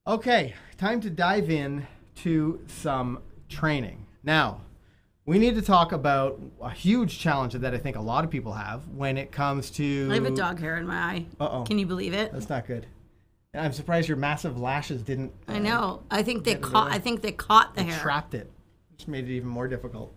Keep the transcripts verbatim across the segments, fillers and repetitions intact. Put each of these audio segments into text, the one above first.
Okay, time to dive in to some training. Now, we need to talk about a huge challenge that I think a lot of people have when it comes to... I have a dog hair in my eye. Uh-oh. Can you believe it? That's not good. And I'm surprised your massive lashes didn't... Uh, I know. I think they get caught. rid of- I think they caught the They hair. trapped it, which made it even more difficult.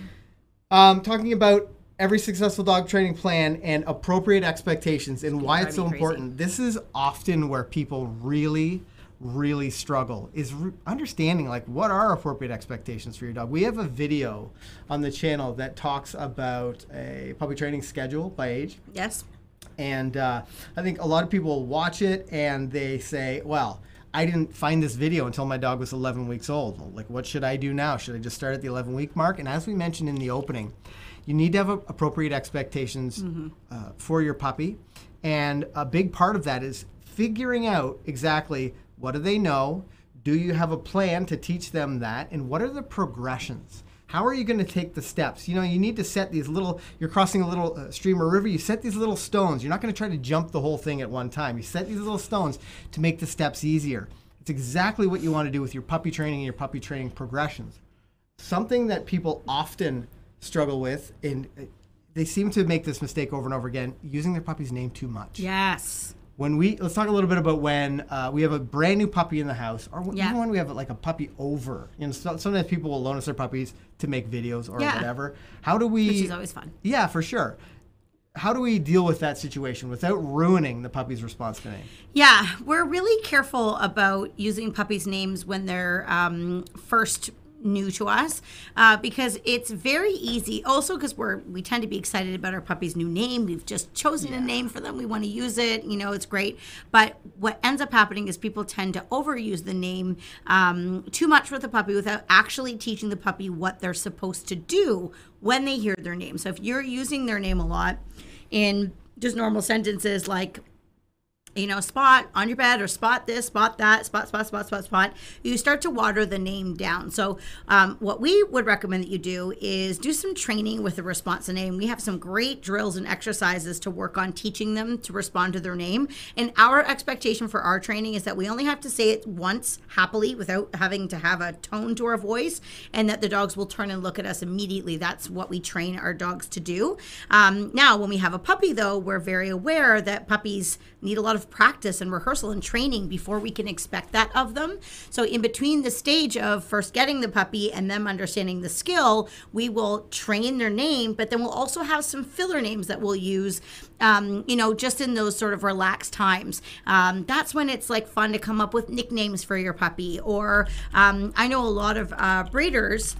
Um, talking about every successful dog training plan and appropriate expectations and why it's so drive me important. This is often where people really, really struggle, is re- understanding like what are appropriate expectations for your dog. We have a video on the channel that talks about a puppy training schedule by age. Yes. And uh, I think a lot of people watch it and they say, well, I didn't find this video until my dog was eleven weeks old. Like, what should I do now? Should I just start at the eleven week mark? And as we mentioned in the opening, you need to have a, appropriate expectations mm-hmm. uh, for your puppy. And a big part of that is figuring out exactly what do they know? Do you have a plan to teach them that? And what are the progressions? How are you going to take the steps? You know, you need to set these little, you're crossing a little uh, stream or river, you set these little stones. You're not going to try to jump the whole thing at one time. You set these little stones to make the steps easier. It's exactly what you want to do with your puppy training and your puppy training progressions. Something that people often struggle with, and uh, they seem to make this mistake over and over again, using their puppy's name too much. Yes. When we, let's talk a little bit about when uh, we have a brand new puppy in the house, or Yeah. even when we have like a puppy over. You know, so, sometimes people will loan us their puppies to make videos or Yeah. whatever. How do we? Which is always fun. Yeah, for sure. How do we deal with that situation without ruining the puppy's response to name? Yeah, we're really careful about using puppies' names when they're um, first new to us uh, because it's very easy. Also, because we're we tend to be excited about our puppy's new name. We've just chosen Yeah. a name for them. We want to use it. You know, it's great. But what ends up happening is people tend to overuse the name um, too much with the puppy without actually teaching the puppy what they're supposed to do when they hear their name. So if you're using their name a lot in just normal sentences like, you know, spot on your bed or spot this, spot that, spot, spot, spot, spot, spot, you start to water the name down. So um, what we would recommend that you do is do some training with the response to name. We have some great drills and exercises to work on teaching them to respond to their name. And our expectation for our training is that we only have to say it once happily without having to have a tone to our voice, and that the dogs will turn and look at us immediately. That's what we train our dogs to do. Um, now, when we have a puppy, though, we're very aware that puppies need a lot of practice and rehearsal and training before we can expect that of them. So in between the stage of first getting the puppy and them understanding the skill, we will train their name, but then we'll also have some filler names that we'll use, um, you know, just in those sort of relaxed times. Um, that's when it's like fun to come up with nicknames for your puppy. Or um, I know a lot of uh, breeders,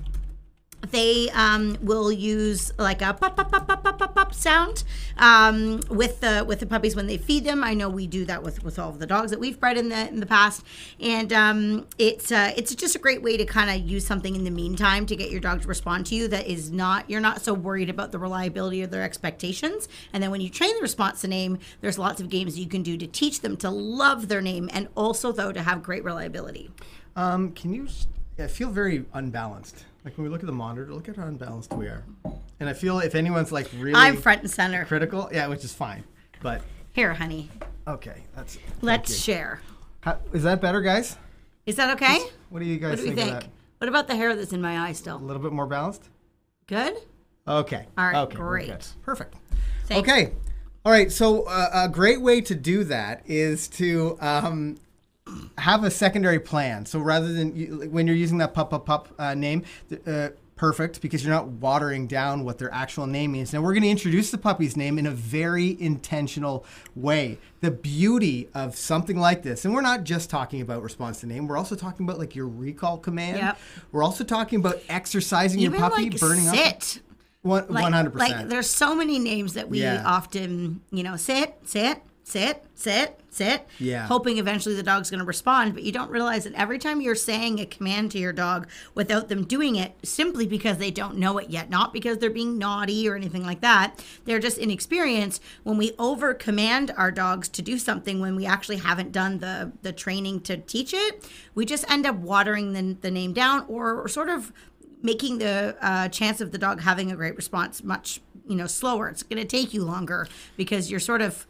they um, will use like a pop pop pop pop pop pop pop sound um, with the with the puppies when they feed them. I know we do that with, with all of the dogs that we've bred in the in the past, and um, it's uh, it's just a great way to kind of use something in the meantime to get your dog to respond to you that is not, you're not so worried about the reliability of their expectations. And then when you train the response to name, there's lots of games you can do to teach them to love their name and also though to have great reliability. Um, can you? I feel very unbalanced. Like when we look at the monitor, look at how unbalanced we are. And I feel if anyone's like really I'm front and center. critical, yeah, which is fine. But Here, honey. okay, that's. Let's you. share. How, is that better, guys? Is that okay? What do you guys What do we think, think? of that? What about the hair that's in my eye A still? little bit more balanced? Good? Okay. All right, okay, we're great. good. Perfect. Thanks. Okay. All right. So uh, a great way to do that is to um, have a secondary plan. So rather than you, when you're using that pup pup pup uh, name, uh, perfect, because you're not watering down what their actual name means. Now we're going to introduce the puppy's name in a very intentional way. The beauty of something like this, and we're not just talking about response to name, we're also talking about like your recall command. Yep. We're also talking about exercising Even your puppy, like burning up. sit. One, Like, 100%. Like there's so many names that we Yeah. often, you know, sit, sit, sit, sit, sit, Yeah. hoping eventually the dog's going to respond. But you don't realize that every time you're saying a command to your dog without them doing it, simply because they don't know it yet, not because they're being naughty or anything like that, they're just inexperienced. When we over command our dogs to do something when we actually haven't done the, the training to teach it, we just end up watering the, the name down or, or sort of making the uh, chance of the dog having a great response much, you know, slower. It's going to take you longer because you're sort of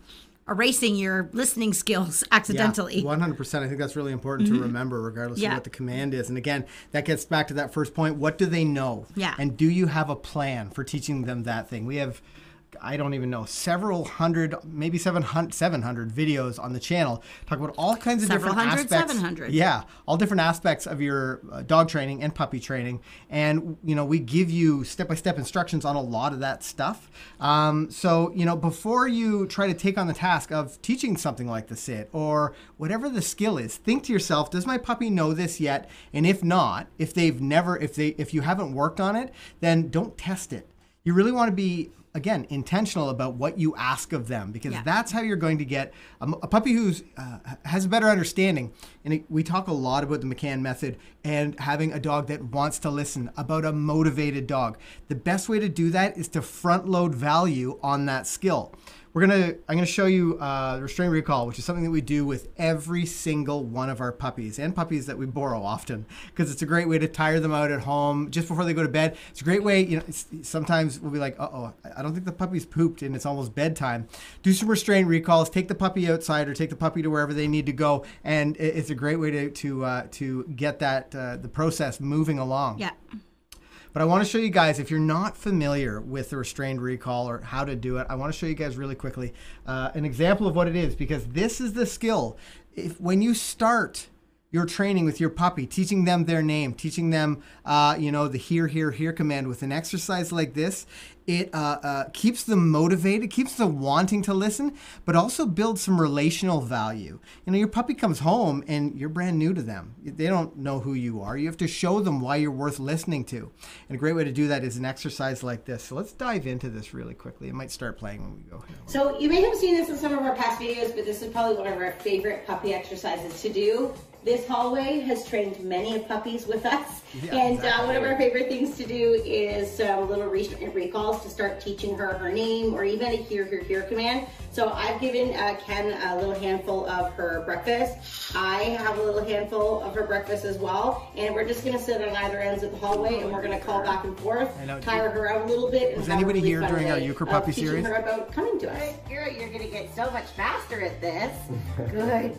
erasing your listening skills accidentally. Yeah, one hundred percent. I think that's really important mm-hmm. to remember, regardless yeah. of what the command is. And again, that gets back to that first point. What do they know? Yeah. And do you have a plan for teaching them that thing? We have, I don't even know, several hundred, maybe seven hundred, seven hundred videos on the channel talk about all kinds of several different hundred, aspects. seven hundred. Yeah, all different aspects of your uh, dog training and puppy training. And, you know, we give you step-by-step instructions on a lot of that stuff. Um, so, you know, before you try to take on the task of teaching something like the sit or whatever the skill is, think to yourself, does my puppy know this yet? And if not, if they've never, if they, if you haven't worked on it, then don't test it. You really want to be, again, intentional about what you ask of them, because yeah. that's how you're going to get a, a puppy who's uh, has a better understanding. And it, we talk a lot about the McCann method and having a dog that wants to listen, about a motivated dog. The best way to do that is to front load value on that skill. We're gonna, I'm gonna show you uh, restraint recall, which is something that we do with every single one of our puppies and puppies that we borrow often, because it's a great way to tire them out at home just before they go to bed. It's a great way, you know, it's, sometimes we'll be like, uh-oh, I don't think the puppy's pooped and it's almost bedtime. Do some restraint recalls, take the puppy outside or take the puppy to wherever they need to go, and it's a great way to to uh, to get that uh, the process moving along. Yeah. But I want to show you guys, if you're not familiar with the restrained recall or how to do it, I want to show you guys really quickly uh, an example of what it is, because this is the skill. If when you start your training with your puppy, teaching them their name, teaching them, uh, you know, the here, here, here command with an exercise like this, it uh, uh, keeps them motivated, keeps them wanting to listen, but also builds some relational value. You know, your puppy comes home and you're brand new to them. They don't know who you are. You have to show them why you're worth listening to. And a great way to do that is an exercise like this. So let's dive into this really quickly. It might start playing when we go. So you may have seen this in some of our past videos, but this is probably one of our favorite puppy exercises to do. This hallway has trained many of puppies with us, yeah, and exactly. uh, one of our favorite things to do is um, little restraint recalls to start teaching her her name, or even a here, here, here command. So I've given uh, Ken a little handful of her breakfast. I have a little handful of her breakfast as well, and we're just gonna sit on either ends of the hallway, and we're gonna call back and forth, tire her out a little bit. Was anybody really here during our Euchre Puppy series? Her about coming to us. You're, you're gonna get so much faster at this. Good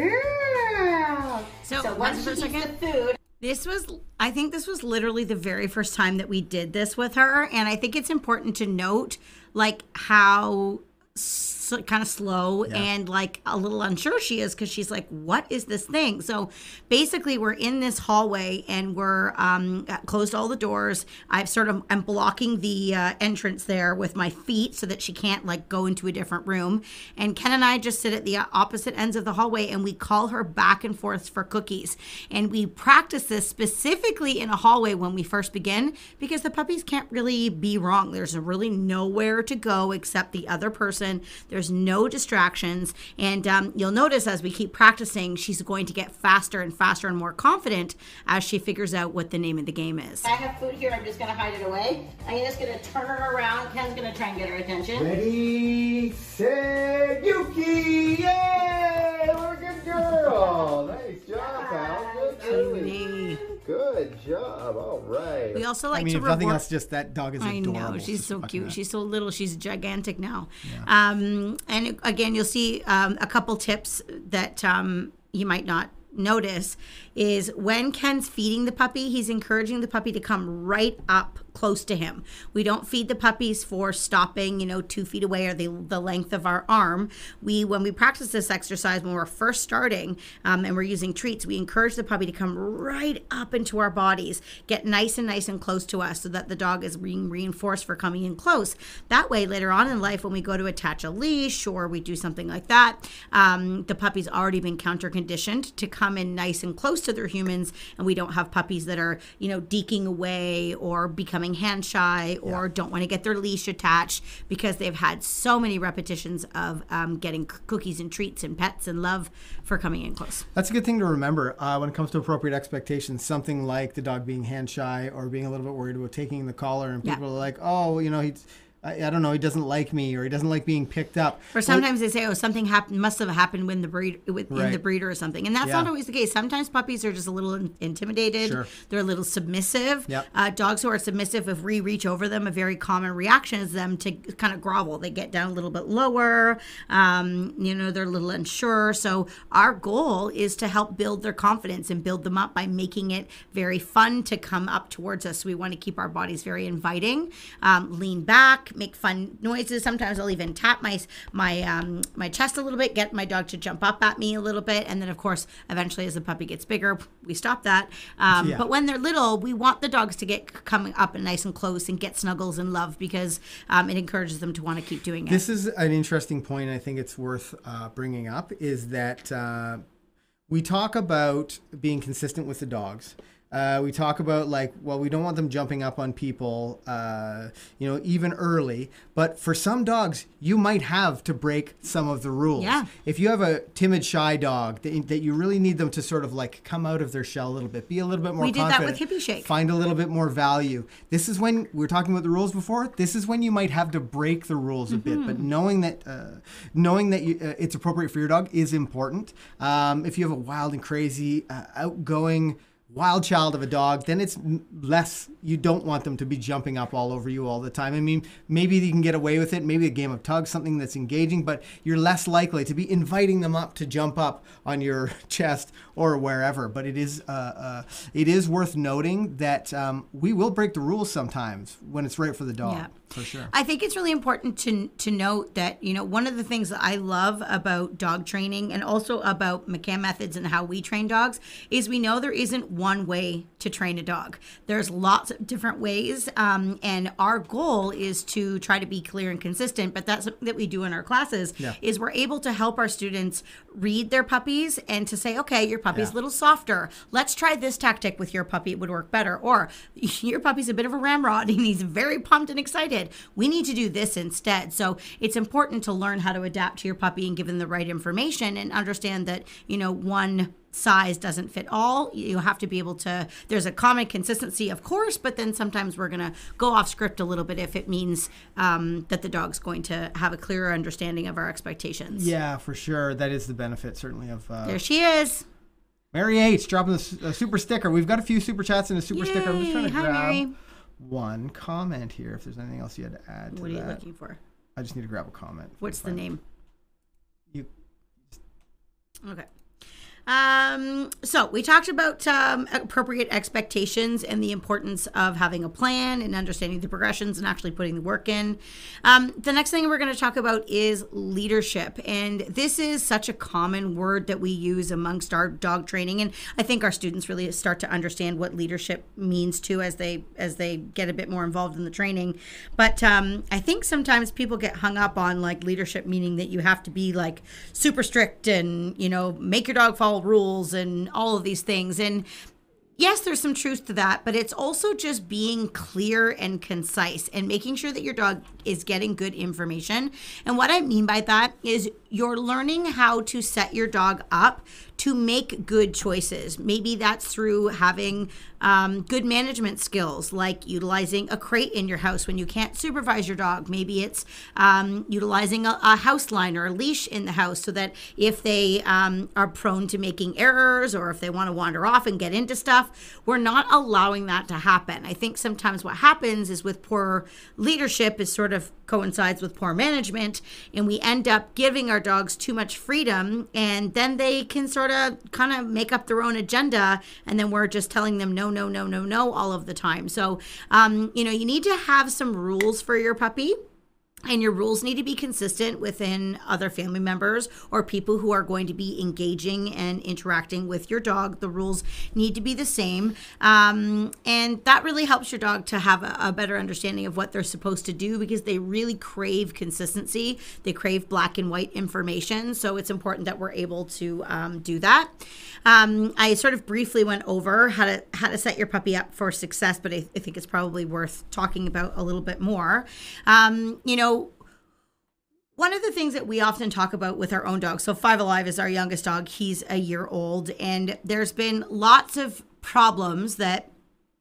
girl. So, so once she eats the food. This was, I think this was literally the very first time that we did this with her. And I think it's important to note, like, how so, kind of slow yeah. and like a little unsure she is, because she's like, what is this thing? So basically we're in this hallway and we're um, closed all the doors. I've sort of, I'm blocking the uh, entrance there with my feet so that she can't like go into a different room. And Ken and I just sit at the opposite ends of the hallway and we call her back and forth for cookies. And we practice this specifically in a hallway when we first begin, because the puppies can't really be wrong. There's really nowhere to go except the other person. There's no distractions. And um, you'll notice as we keep practicing, she's going to get faster and faster and more confident as she figures out what the name of the game is. I have food here. I'm just going to hide it away. I'm just going to turn her around. Ken's going to try and get her attention. Ready, set, Yuki! Yay! What a good girl. Nice job, pal. Good, good job. All right. We also like I mean, to if nothing reward... else, just that dog is adorable. I know. She's just so cute. That. She's so little. She's gigantic now. Yeah. Um, and again, you'll see um, a couple tips that um, you might not notice is when Ken's feeding the puppy, he's encouraging the puppy to come right up close to him. We don't feed the puppies for stopping, you know, two feet away or the, the length of our arm. We, when we practice this exercise, when we're first starting um, and we're using treats, we encourage the puppy to come right up into our bodies, get nice and nice and close to us so that the dog is being reinforced for coming in close. That way, later on in life, when we go to attach a leash or we do something like that, um, the puppy's already been counter conditioned to come in nice and close to their humans, and we don't have puppies that are, you know, deking away or becoming hand shy or yeah. don't want to get their leash attached because they've had so many repetitions of um, getting c- cookies and treats and pets and love for coming in close. That's a good thing to remember uh, when it comes to appropriate expectations. Something like the dog being hand shy or being a little bit worried about taking the collar, and people yeah. are like, oh, you know, he's I, I don't know, he doesn't like me, or he doesn't like being picked up. Or sometimes well, they say, oh, something happened, must have happened when the breed, with, right. in the breeder or something. And that's yeah. not always the case. Sometimes puppies are just a little in, intimidated. Sure. They're a little submissive. Yep. Uh, dogs who are submissive, if we reach over them, a very common reaction is them to kind of grovel. They get down a little bit lower. Um, you know, they're a little unsure. So our goal is to help build their confidence and build them up by making it very fun to come up towards us. So we want to keep our bodies very inviting. Um, lean back. Make fun noises. Sometimes I'll even tap my my um, my chest a little bit, get my dog to jump up at me a little bit, and then of course, eventually, as the puppy gets bigger, we stop that. Um, yeah. But when they're little, we want the dogs to get coming up and nice and close and get snuggles and love, because um, it encourages them to want to keep doing it. This is an interesting point. I think it's worth uh, bringing up is that uh, we talk about being consistent with the dogs. Uh, we talk about like, well, we don't want them jumping up on people, uh, you know, even early. But for some dogs, you might have to break some of the rules. Yeah. If you have a timid, shy dog that, that you really need them to sort of like come out of their shell a little bit, be a little bit more confident. We did that with Hippie Shake. Find a little bit more value. This is when, we were talking about the rules before, this is when you might have to break the rules a mm-hmm. bit. But knowing that uh, knowing that you, uh, it's appropriate for your dog is important. Um, if you have a wild and crazy, uh, outgoing, wild child of a dog, then it's less, you don't want them to be jumping up all over you all the time. I mean, maybe you can get away with it, maybe a game of tug, something that's engaging, but you're less likely to be inviting them up to jump up on your chest or wherever. But it is uh, uh, it is worth noting that um, we will break the rules sometimes when it's right for the dog. Yeah. For sure. I think it's really important to to note that, you know, one of the things that I love about dog training and also about McCann Methods and how we train dogs is we know there isn't one way to train a dog. There's lots of different ways, um, and our goal is to try to be clear and consistent, but that's something that we do in our classes yeah. is we're able to help our students read their puppies and to say, okay, your puppy's yeah. a little softer. Let's try this tactic with your puppy. It would work better. Or your puppy's a bit of a ramrod and he's very pumped and excited. We need to do this instead. So it's important to learn how to adapt to your puppy and give them the right information and understand that, you know, one size doesn't fit all. You have to be able to, there's a common consistency, of course, but then sometimes we're going to go off script a little bit if it means um, that the dog's going to have a clearer understanding of our expectations. Yeah, for sure. That is the benefit, certainly, of... Uh, there she is. Mary H. dropping a, a super sticker. We've got a few super chats and a super Yay. sticker. I'm just trying to Hi, grab Mary. one comment here. If there's anything else you had to add to What are that. you looking for? I just need to grab a comment. What's the name? You. Okay. Um, so we talked about um, appropriate expectations and the importance of having a plan and understanding the progressions and actually putting the work in. Um, the next thing we're going to talk about is leadership. And this is such a common word that we use amongst our dog training. And I think our students really start to understand what leadership means too as they as they get a bit more involved in the training. But um, I think sometimes people get hung up on like leadership meaning that you have to be like super strict and, you know, make your dog follow rules and all of these things. And yes, there's some truth to that, but it's also just being clear and concise and making sure that your dog is getting good information. And what I mean by that is you're learning how to set your dog up to make good choices. Maybe that's through having um, good management skills, like utilizing a crate in your house when you can't supervise your dog. Maybe it's um, utilizing a, a house line or a leash in the house so that if they um, are prone to making errors or if they want to wander off and get into stuff, we're not allowing that to happen. I think sometimes what happens is with poor leadership is sort of coincides with poor management, and we end up giving our dogs too much freedom, and then they can sort of kind of make up their own agenda, and then we're just telling them no, no, no, no, no all of the time. So, um, you know, you need to have some rules for your puppy. And your rules need to be consistent within other family members or people who are going to be engaging and interacting with your dog. The rules need to be the same. Um, and that really helps your dog to have a, a better understanding of what they're supposed to do because they really crave consistency. They crave black and white information. So it's important that we're able to um, do that. Um, I sort of briefly went over how to how to set your puppy up for success, but I, I think it's probably worth talking about a little bit more. Um, you know, one of the things that we often talk about with our own dogs, so Five Alive is our youngest dog. He's a year old, and there's been lots of problems that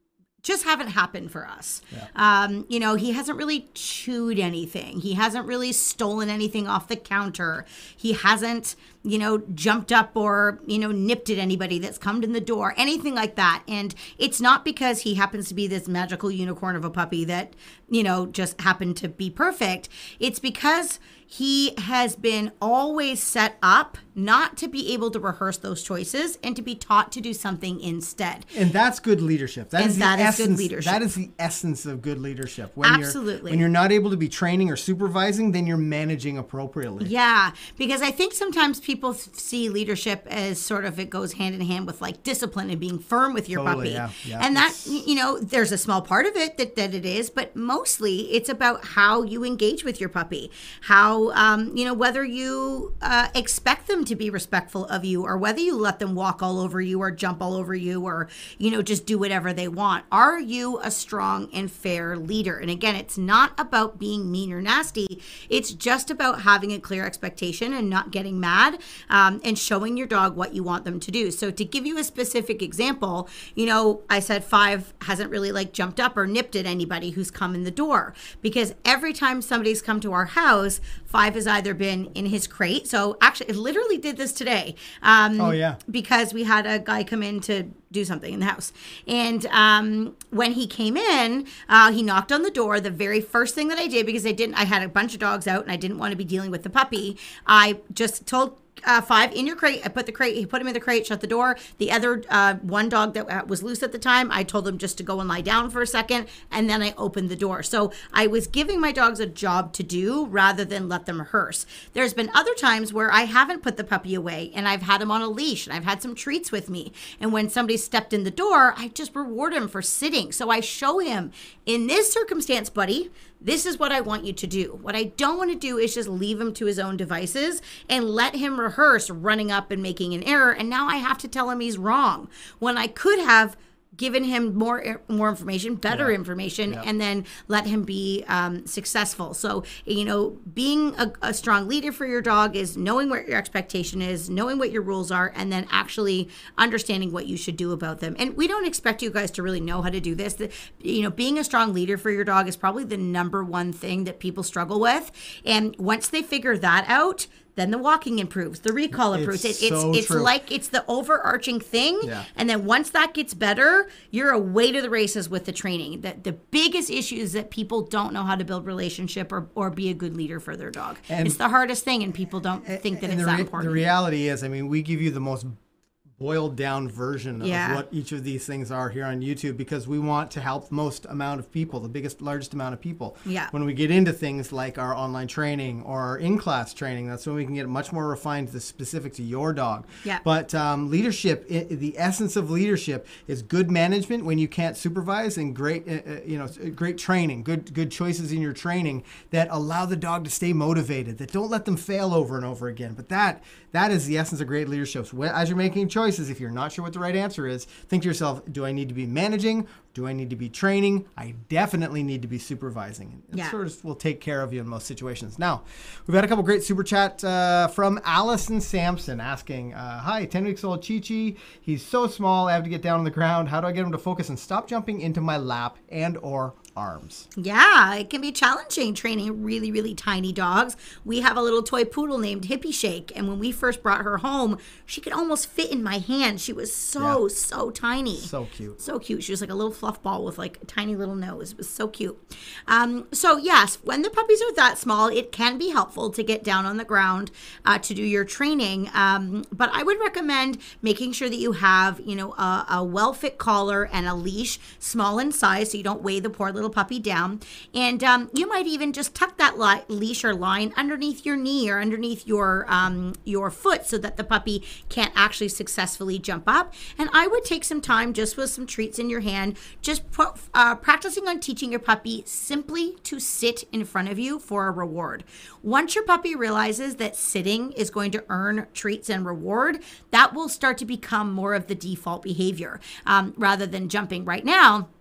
just haven't happened for us. Yeah. Um, you know, he hasn't really chewed anything. He hasn't really stolen anything off the counter. He hasn't, you know, jumped up or, you know, nipped at anybody that's come in the door, anything like that. And it's not because he happens to be this magical unicorn of a puppy that, you know, just happened to be perfect. It's because he has been always set up not to be able to rehearse those choices and to be taught to do something instead. And that's good leadership. That And is the that is essence, good leadership. That is the essence of good leadership. When Absolutely. You're, when you're not able to be training or supervising, then you're managing appropriately. Yeah, because I think sometimes people th- see leadership as sort of, it goes hand in hand with like discipline and being firm with your Totally, puppy. yeah, yeah. And that, It's- y- you know, there's a small part of it that, that it is, but mostly it's about how you engage with your puppy. How, um, you know, whether you uh, expect them to be respectful of you or whether you let them walk all over you or jump all over you or, you know, just do whatever they want. Are you a strong and fair leader? And again, it's not about being mean or nasty. It's just about having a clear expectation and not getting mad um, and showing your dog what you want them to do. So to give you a specific example, you know, I said Five hasn't really like jumped up or nipped at anybody who's come in the door because every time somebody's come to our house, Five has either been in his crate. So actually, it literally did this today. Um, Oh, yeah. Because we had a guy come in to do something in the house. And um, when he came in, uh, he knocked on the door. The very first thing that I did, because I didn't, I had a bunch of dogs out and I didn't want to be dealing with the puppy, I just told Uh, Five, in your crate. I put the crate, he put him in the crate, shut the door. The other uh, one dog that was loose at the time, I told him just to go and lie down for a second, and then I opened the door. So I was giving my dogs a job to do rather than let them rehearse. There's been other times where I haven't put the puppy away, and I've had him on a leash, and I've had some treats with me. And when somebody stepped in the door, I just reward him for sitting. So I show him, in this circumstance, buddy, this is what I want you to do. What I don't want to do is just leave him to his own devices and let him rehearse running up and making an error. And now I have to tell him he's wrong when I could have given him more more information, better Yeah. information, Yeah. and then let him be um, successful. So, you know, being a, a strong leader for your dog is knowing what your expectation is, knowing what your rules are, and then actually understanding what you should do about them. And we don't expect you guys to really know how to do this. The, you know, being a strong leader for your dog is probably the number one thing that people struggle with. And once they figure that out, then the walking improves, the recall improves. It's It, it's so it's true. like it's the overarching thing. Yeah. And then once that gets better, you're away to the races with the training. The, the biggest issue is that people don't know how to build relationship or, or be a good leader for their dog. And- it's the hardest thing, and people don't think that And it's the that re- important. The reality is, I mean, we give you the most boiled down version of Yeah. what each of these things are here on YouTube because we want to help the most amount of people, the biggest, largest amount of people. Yeah. When we get into things like our online training or our in-class training, that's when we can get much more refined to specific to your dog. Yeah. But um, leadership, i the essence of leadership is good management when you can't supervise and great, uh, uh, you know, great training, good good choices in your training that allow the dog to stay motivated, that don't let them fail over and over again. But that that is the essence of great leadership. So as you're making choices, if you're not sure what the right answer is, think to yourself, do I need to be managing? Do I need to be training? I definitely need to be supervising. It Yeah. sort of will take care of you in most situations. Now, we've had a couple great super chat uh, from Allison Sampson asking, uh, hi, ten weeks old Chi-Chi. He's so small, I have to get down on the ground. How do I get him to focus and stop jumping into my lap and or arms? Yeah, it can be challenging training really, really tiny dogs. We have a little toy poodle named Hippie Shake, and when we first brought her home, she could almost fit in my hand. She was so, Yeah. so tiny. So cute. So cute. She was like a little fluff ball with like a tiny little nose. It was so cute. Um, so yes, when the puppies are that small, it can be helpful to get down on the ground uh, to do your training. Um, but I would recommend making sure that you have, you know, a, a well-fit collar and a leash, small in size, so you don't weigh the poor little puppy down. And um, you might even just tuck that li- leash or line underneath your knee or underneath your um, your foot so that the puppy can't actually successfully jump up. And I would take some time just with some treats in your hand, just pro- uh, practicing on teaching your puppy simply to sit in front of you for a reward. Once your puppy realizes that sitting is going to earn treats and reward, that will start to become more of the default behavior um, rather than jumping. Right now,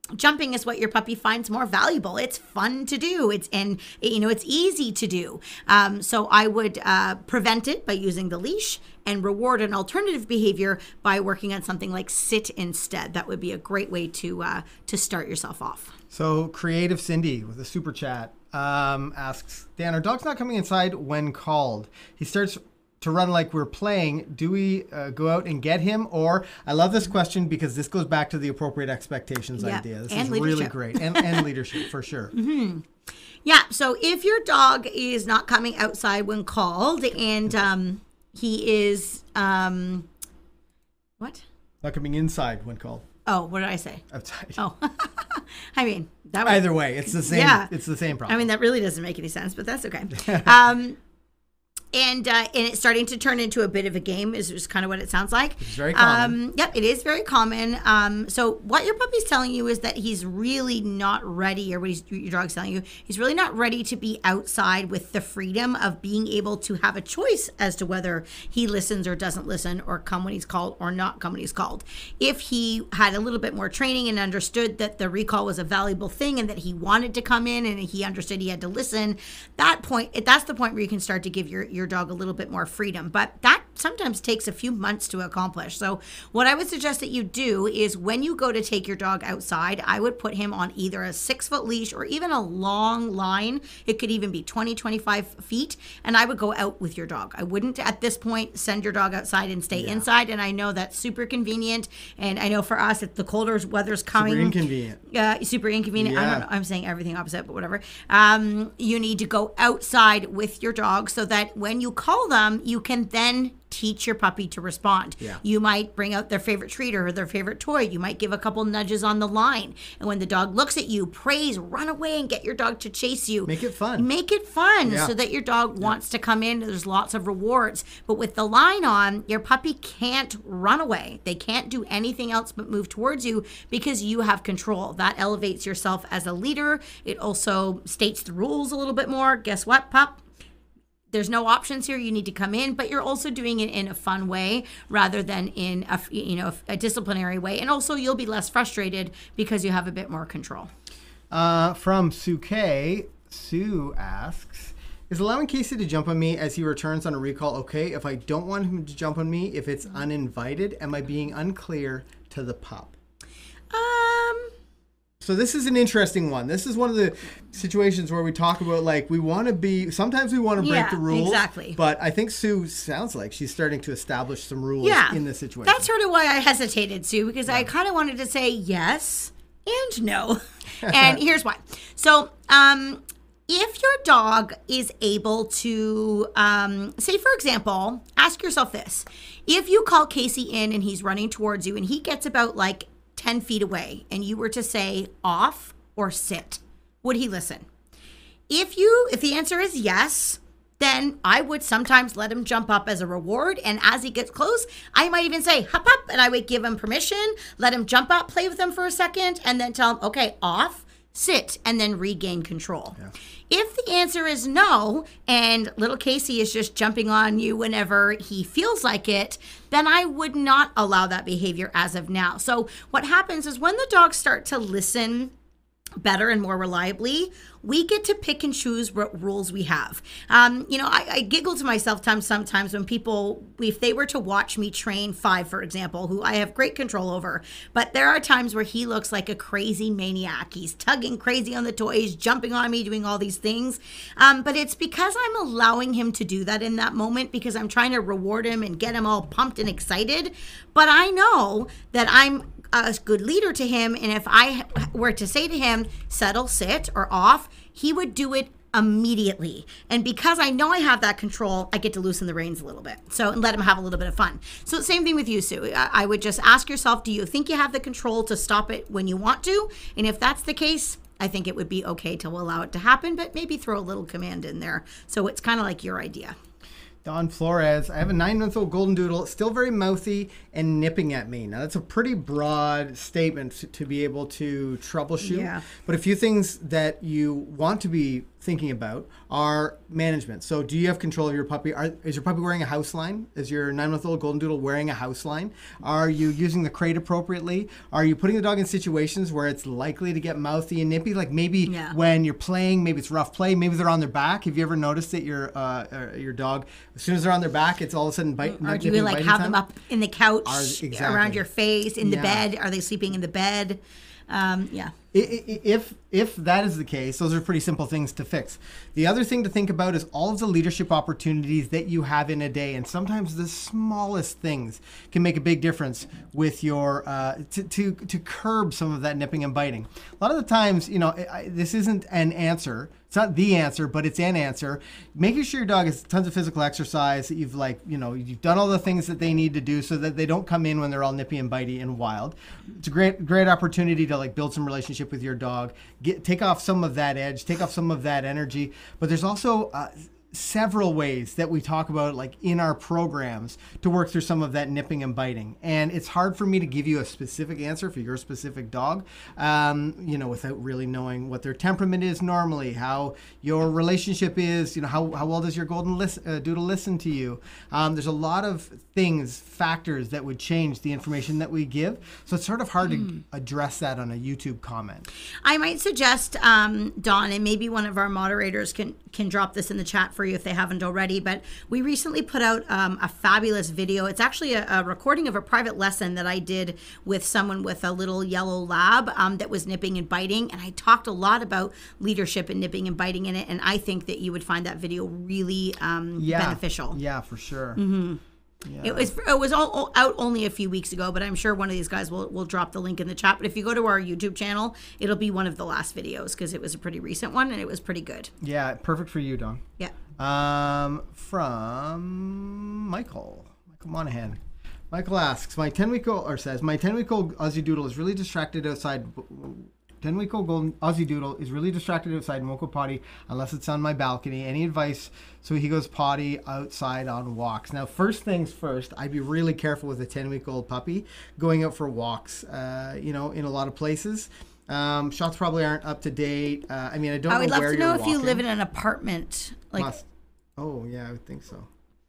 jumping is what your puppy finds more valuable. It's fun to do. It's and you know it's easy to do. Um, so I would uh, prevent it by using the leash and reward an alternative behavior by working on something like sit instead. That would be a great way to uh, to start yourself off. So Creative Cindy with a super chat um, asks, Dan, our dog's not coming inside when called. He starts to run like we're playing. Do we uh, go out and get him? Or, I love this question because this goes back to the appropriate expectations Yeah, idea. This and is leadership. really great. And, and leadership, for sure. Mm-hmm. Yeah, so if your dog is not coming outside when called and um, he is, um, what? Not coming inside when called. Oh, what did I say? Outside. Oh, I mean, that was, Either way, it's the same. Yeah. It's the same problem. I mean, that really doesn't make any sense, but that's okay. Um, and uh, and it's starting to turn into a bit of a game is just kind of what it sounds like. It's very common. Um, yep, it is very common. Um, so what your puppy's telling you is that he's really not ready, or what he's, your dog's telling you, he's really not ready to be outside with the freedom of being able to have a choice as to whether he listens or doesn't listen, or come when he's called or not come when he's called. If he had a little bit more training and understood that the recall was a valuable thing and that he wanted to come in and he understood he had to listen, that point, that's the point where you can start to give your your dog a little bit more freedom. But that sometimes takes a few months to accomplish. So what I would suggest that you do is when you go to take your dog outside, I would put him on either a six foot leash or even a long line. It could even be twenty, twenty-five feet. And I would go out with your dog. I wouldn't at this point send your dog outside and stay yeah. inside. And I know that's super convenient. And I know for us, if the colder weather's coming, super inconvenient. Uh, super inconvenient. Yeah. I don't know. I'm saying everything opposite, but whatever. Um, you need to go outside with your dog so that when you call them, you can then teach your puppy to respond. Yeah. You might bring out their favorite treat or their favorite toy. You might give a couple nudges on the line. And when the dog looks at you, praise, run away and get your dog to chase you. Make it fun. Make it fun Yeah. so that your dog yeah. wants to come in. There's lots of rewards. But with the line on, your puppy can't run away. They can't do anything else but move towards you because you have control. That elevates yourself as a leader. It also states the rules a little bit more. Guess what, pup? There's no options here. You need to come in, but you're also doing it in a fun way rather than in a, you know, a disciplinary way. And also you'll be less frustrated because you have a bit more control. Uh, from Sue K, Sue asks, is allowing Casey to jump on me as he returns on a recall okay if I don't want him to jump on me if it's uninvited? Am I being unclear to the pup? Um... So this is an interesting one. This is one of the situations where we talk about, like, we want to be, sometimes we want to break yeah, the rules. Exactly. But I think Sue sounds like she's starting to establish some rules yeah, in this situation. That's sort of why I hesitated, Sue, because yeah. I kind of wanted to say yes and no. And here's why. So, um, if your dog is able to, um, say, for example, ask yourself this. If you call Casey in and he's running towards you and he gets about, like, ten feet away and you were to say off or sit, would he listen? If you, if the answer is yes, then I would sometimes let him jump up as a reward. And as he gets close, I might even say hop up and I would give him permission, let him jump up, play with him for a second, and then tell him, okay, off, sit, and then regain control. Yeah. If the answer is no, and little Casey is just jumping on you whenever he feels like it, then I would not allow that behavior as of now. So what happens is when the dogs start to listen better and more reliably, we get to pick and choose what rules we have. Um, you know, I, I giggle to myself time, sometimes when people, if they were to watch me train Five, for example, who I have great control over, but there are times where he looks like a crazy maniac. He's tugging crazy on the toys, jumping on me, doing all these things. Um, but it's because I'm allowing him to do that in that moment because I'm trying to reward him and get him all pumped and excited. But I know that I'm a good leader to him, and if I were to say to him, settle, sit, or off, he would do it immediately. And because I know I have that control, I get to loosen the reins a little bit. So, and let him have a little bit of fun. So same thing with you, Sue. I would just ask yourself, do you think you have the control to stop it when you want to? And if that's the case, I think it would be okay to allow it to happen, but maybe throw a little command in there. So it's kind of like your idea. Don Flores, I have a nine-month-old golden doodle, still very mouthy and nipping at me. Now, that's a pretty broad statement to be able to troubleshoot. Yeah. But a few things that you want to be thinking about are management. So do you have control of your puppy? Are, is your puppy wearing a house line? Is your nine-month-old golden doodle wearing a house line? Are you using the crate appropriately? Are you putting the dog in situations where it's likely to get mouthy and nippy? Like maybe yeah. when you're playing, maybe it's rough play, maybe they're on their back. Have you ever noticed that your uh, your dog, as soon as they're on their back, it's all of a sudden bite? Or do you like have time? them up in the couch, are, exactly. around your face, in yeah. the bed? Are they sleeping in the bed? Um, yeah. If if that is the case, those are pretty simple things to fix. The other thing to think about is all of the leadership opportunities that you have in a day, and sometimes the smallest things can make a big difference with your uh, to to to curb some of that nipping and biting. A lot of the times, you know, I, this isn't an answer. It's not the answer, but it's an answer. Making sure your dog has tons of physical exercise, that you've like, you know, you've done all the things that they need to do so that they don't come in when they're all nippy and bitey and wild. It's a great, great opportunity to like build some relationship with your dog, get take off some of that edge, take off some of that energy. But there's also uh, several ways that we talk about like in our programs to work through some of that nipping and biting. And it's hard for me to give you a specific answer for your specific dog, um, you know, without really knowing what their temperament is normally, how your relationship is, you know, how, how well does your golden listen, uh, doodle listen to you? Um, there's a lot of things, factors that would change the information that we give. So it's sort of hard mm. to address that on a YouTube comment. I might suggest, um, Dawn, and maybe one of our moderators can, can drop this in the chat for you if they haven't already, but we recently put out um, a fabulous video. It's actually a, a recording of a private lesson that I did with someone with a little yellow lab um, that was nipping and biting, and I talked a lot about leadership and nipping and biting in it, and I think that you would find that video really um, yeah. beneficial. Yeah, for sure. Mm-hmm. Yeah. It was it was all, all out only a few weeks ago, but I'm sure one of these guys will, will drop the link in the chat. But if you go to our YouTube channel, it'll be one of the last videos because it was a pretty recent one and it was pretty good. Yeah, perfect for you, Dawn. Yeah. Um, from Michael, Michael Monahan. Michael asks, my ten-week-old, or says, my ten-week-old Aussie Doodle is really distracted outside. ten-week-old golden Aussie Doodle is really distracted outside and won't go potty unless it's on my balcony. Any advice so he goes potty outside on walks? Now, first things first, I'd be really careful with a ten-week-old puppy going out for walks, uh, you know, in a lot of places. Um, shots probably aren't up to date. Uh, I mean, I don't know where you're I would love to know if walking. you live in an apartment. Like, Must. Oh, yeah, I would think so.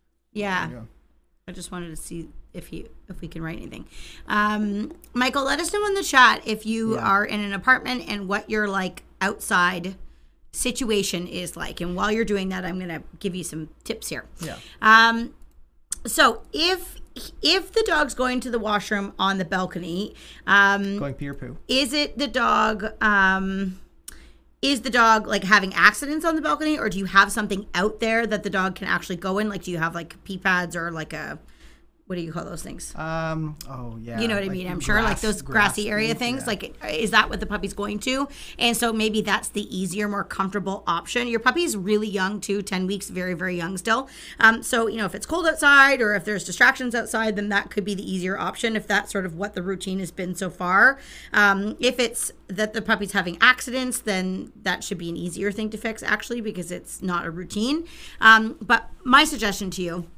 Yeah. I just wanted to see if you if we can write anything. Um, Michael, let us know in the chat if you yeah. are in an apartment and what your like outside situation is like. And while you're doing that, I'm going to give you some tips here. Yeah. Um, so if if the dog's going to the washroom on the balcony, um, going pee or poo, is it the dog? Um, Is the dog like having accidents on the balcony, or do you have something out there that the dog can actually go in? Like, do you have like pee pads or like a, what do you call those things? Um. Oh yeah. You know what like I mean? I'm grass, sure like those grassy grass, area things. Yeah. Like, is that what the puppy's going to? And so maybe that's the easier, more comfortable option. Your puppy's really young too, ten weeks, very, very young still. Um. So, you know, if it's cold outside or if there's distractions outside, then that could be the easier option if that's sort of what the routine has been so far. Um. If it's that the puppy's having accidents, then that should be an easier thing to fix actually, because it's not a routine. Um. But my suggestion to you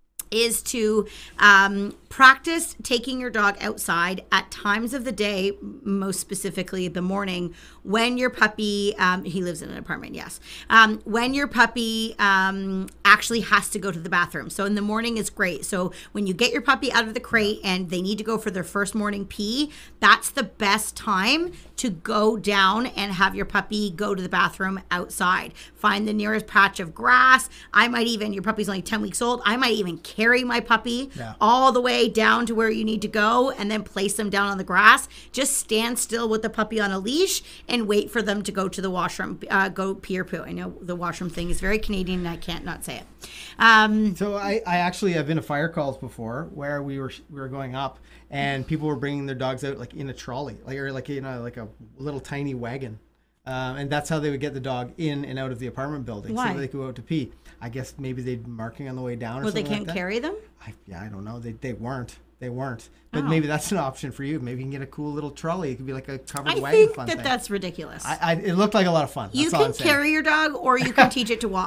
is to um, practice taking your dog outside at times of the day, most specifically the morning, when your puppy, um, he lives in an apartment, yes, um, when your puppy um, actually has to go to the bathroom. So in the morning is great. So when you get your puppy out of the crate and they need to go for their first morning pee, that's the best time to go down and have your puppy go to the bathroom outside. Find the nearest patch of grass. I might even, your puppy's only ten weeks old, I might even carry my puppy yeah. all the way down to where you need to go and then place them down on the grass. Just stand still with the puppy on a leash and wait for them to go to the washroom, uh, go pee or poo. I know the washroom thing is very Canadian and I can't not say it. Um, so I, I actually have been to fire calls before where we were we were going up and people were bringing their dogs out like in a trolley, like or like you know like a little tiny wagon. Um, and that's how they would get the dog in and out of the apartment building. Why? So they could go out to pee. I guess maybe they'd be marking on the way down or well, something they can't like that. carry them? I, yeah, I don't know. They they weren't. They weren't. But oh. maybe that's an option for you. Maybe you can get a cool little trolley. It could be like a covered I wagon think fun that thing. that's ridiculous. I, I, it looked like a lot of fun. That's you all can I'm saying. carry your dog or you can teach it to walk.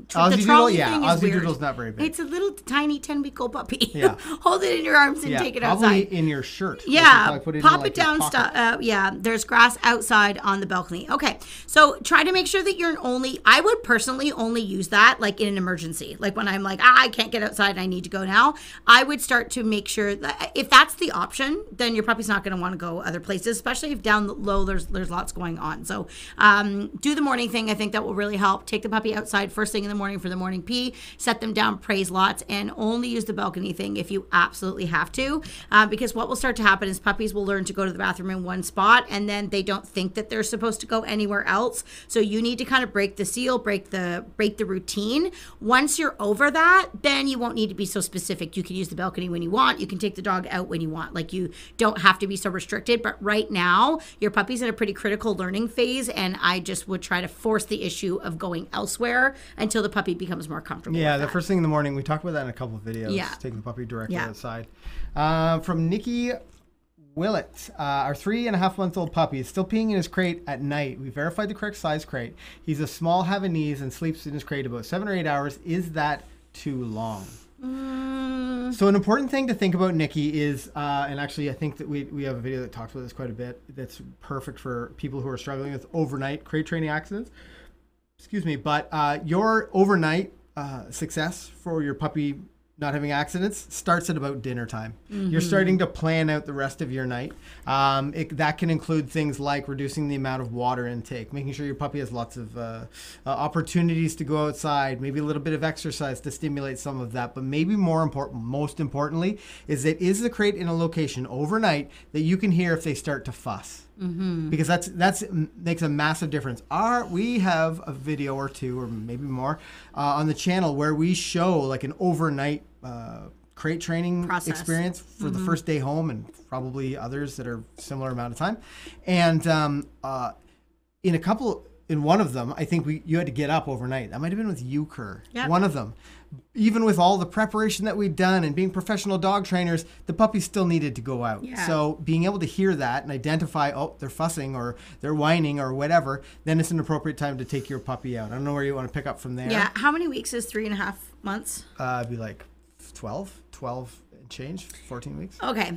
tr- Aussie the Doodle, trolley yeah, thing is Aussie weird. Doodle's not very big. It's a little tiny ten-week-old puppy. Yeah. Hold it in your arms and yeah, take it probably outside. in your shirt. Like, you Yeah, probably put it pop in, like, it your down. pocket. Stu- uh, yeah, there's grass outside on the balcony. Okay, so try to make sure that you're only. I would personally only use that like in an emergency, like when I'm like, ah, I can't get outside, and I need to go now. I would start to make sure that if that's the option, then your puppy's not going to want to go other places, especially if down low there's there's lots going on. So um, do the morning thing. I think that will really help. Take the puppy outside first thing in the morning for the morning pee. Set them down, praise lots, and only use the balcony thing if you absolutely have to, uh, because what will start to happen is puppies will learn to go to the bathroom in one spot, and then they don't think that they're supposed to go anywhere else. So you need to kind of break the seal, break the break the routine. Once you're over that, then you won't need to be so specific. You can use the balcony when you want. You can take the dog out when you want. Like, you don't have to be so restricted. But right now, your puppy's in a pretty critical learning phase, and I just would try to force the issue of going elsewhere until the puppy becomes more comfortable. Yeah, with the that. first thing in the morning, we talked about that in a couple of videos. Yeah. Taking the puppy directly Yeah. outside. Uh, from Nikki Willett, uh, our three and a half month old puppy is still peeing in his crate at night. We verified the correct size crate. He's a small Havanese and sleeps in his crate about seven or eight hours. Is that too long? Mm. So an important thing to think about, Nikki, is, uh, and actually I think that we, we have a video that talks about this quite a bit, that's perfect for people who are struggling with overnight crate training accidents. Excuse me, but uh, your overnight uh, success for your puppy not having accidents starts at about dinner time. Mm-hmm. You're starting to plan out the rest of your night. Um, it, that can include things like reducing the amount of water intake, making sure your puppy has lots of uh, uh, opportunities to go outside, maybe a little bit of exercise to stimulate some of that. But maybe more important, most importantly, is that is the crate in a location overnight that you can hear if they start to fuss. Mm-hmm. Because that's that's makes a massive difference. Our we have a video or two or maybe more uh, on the channel where we show like an overnight uh, crate training process experience for mm-hmm. the first day home, and probably others that are similar amount of time. And um, uh, in a couple, in one of them, I think we you had to get up overnight. That might have been with Euchre. Yep. One of them. Even with all the preparation that we'd done and being professional dog trainers, the puppy still needed to go out. Yeah. So being able to hear that and identify, oh, they're fussing or they're whining or whatever, then it's an appropriate time to take your puppy out. I don't know where you want to pick up from there. Yeah. How many weeks is three and a half months? Uh, it'd be like twelve, twelve and change, fourteen weeks. Okay.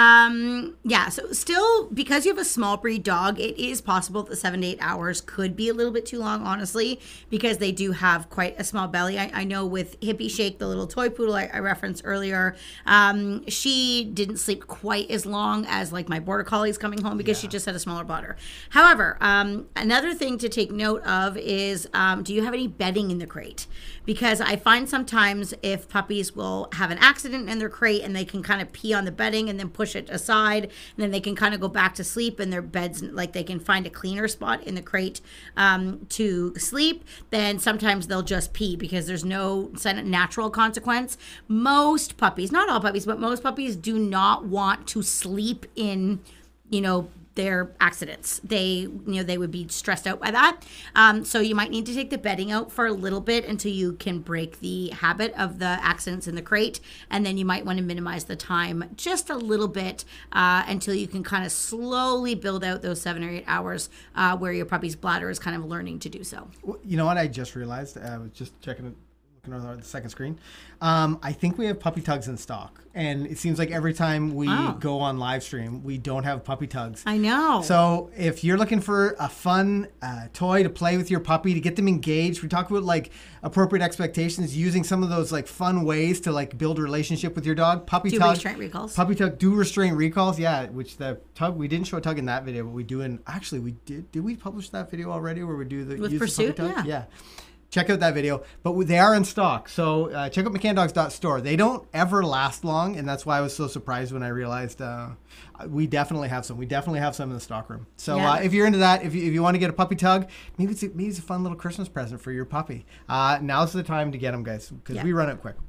Um, yeah. So still, because you have a small breed dog, it is possible that seven to eight hours could be a little bit too long, honestly, because they do have quite a small belly. I, I know with Hippie Shake, the little toy poodle I, I referenced earlier, um, she didn't sleep quite as long as like my border collies coming home because yeah. she just had a smaller bladder. However, um, another thing to take note of is, um, do you have any bedding in the crate? Because I find sometimes if puppies will have an accident in their crate and they can kind of pee on the bedding and then push it aside, and then they can kind of go back to sleep in their beds, like they can find a cleaner spot in the crate um, to sleep, then sometimes they'll just pee because there's no natural consequence. Most puppies, not all puppies, but most puppies do not want to sleep in, you know, their accidents. They, you know, they would be stressed out by that. Um, so you might need to take the bedding out for a little bit until you can break the habit of the accidents in the crate. And then you might want to minimize the time just a little bit uh, until you can kind of slowly build out those seven or eight hours uh, where your puppy's bladder is kind of learning to do so. Well, you know what I just realized? I was just checking it. On the second screen. Um, I think we have puppy tugs in stock. And it seems like every time we oh. go on live stream, we don't have puppy tugs. I know. So if you're looking for a fun uh, toy to play with your puppy, to get them engaged, we talk about like appropriate expectations, using some of those like fun ways to like build a relationship with your dog. Puppy do tug. restraint recalls. Puppy tug, do restraint recalls. Yeah, which the tug, we didn't show a tug in that video, but we do in, actually we did, did we publish that video already where we do the With use Pursuit? The puppy tug? Yeah. Yeah. Check out that video, but they are in stock. So uh, check out mccann dogs dot store. They don't ever last long, and that's why I was so surprised when I realized uh, we definitely have some. We definitely have some in the stock room. So yeah. uh, if you're into that, if you, if you want to get a puppy tug, maybe it's a, maybe it's a fun little Christmas present for your puppy. Uh, now's the time to get them, guys, because yeah. we run it quick.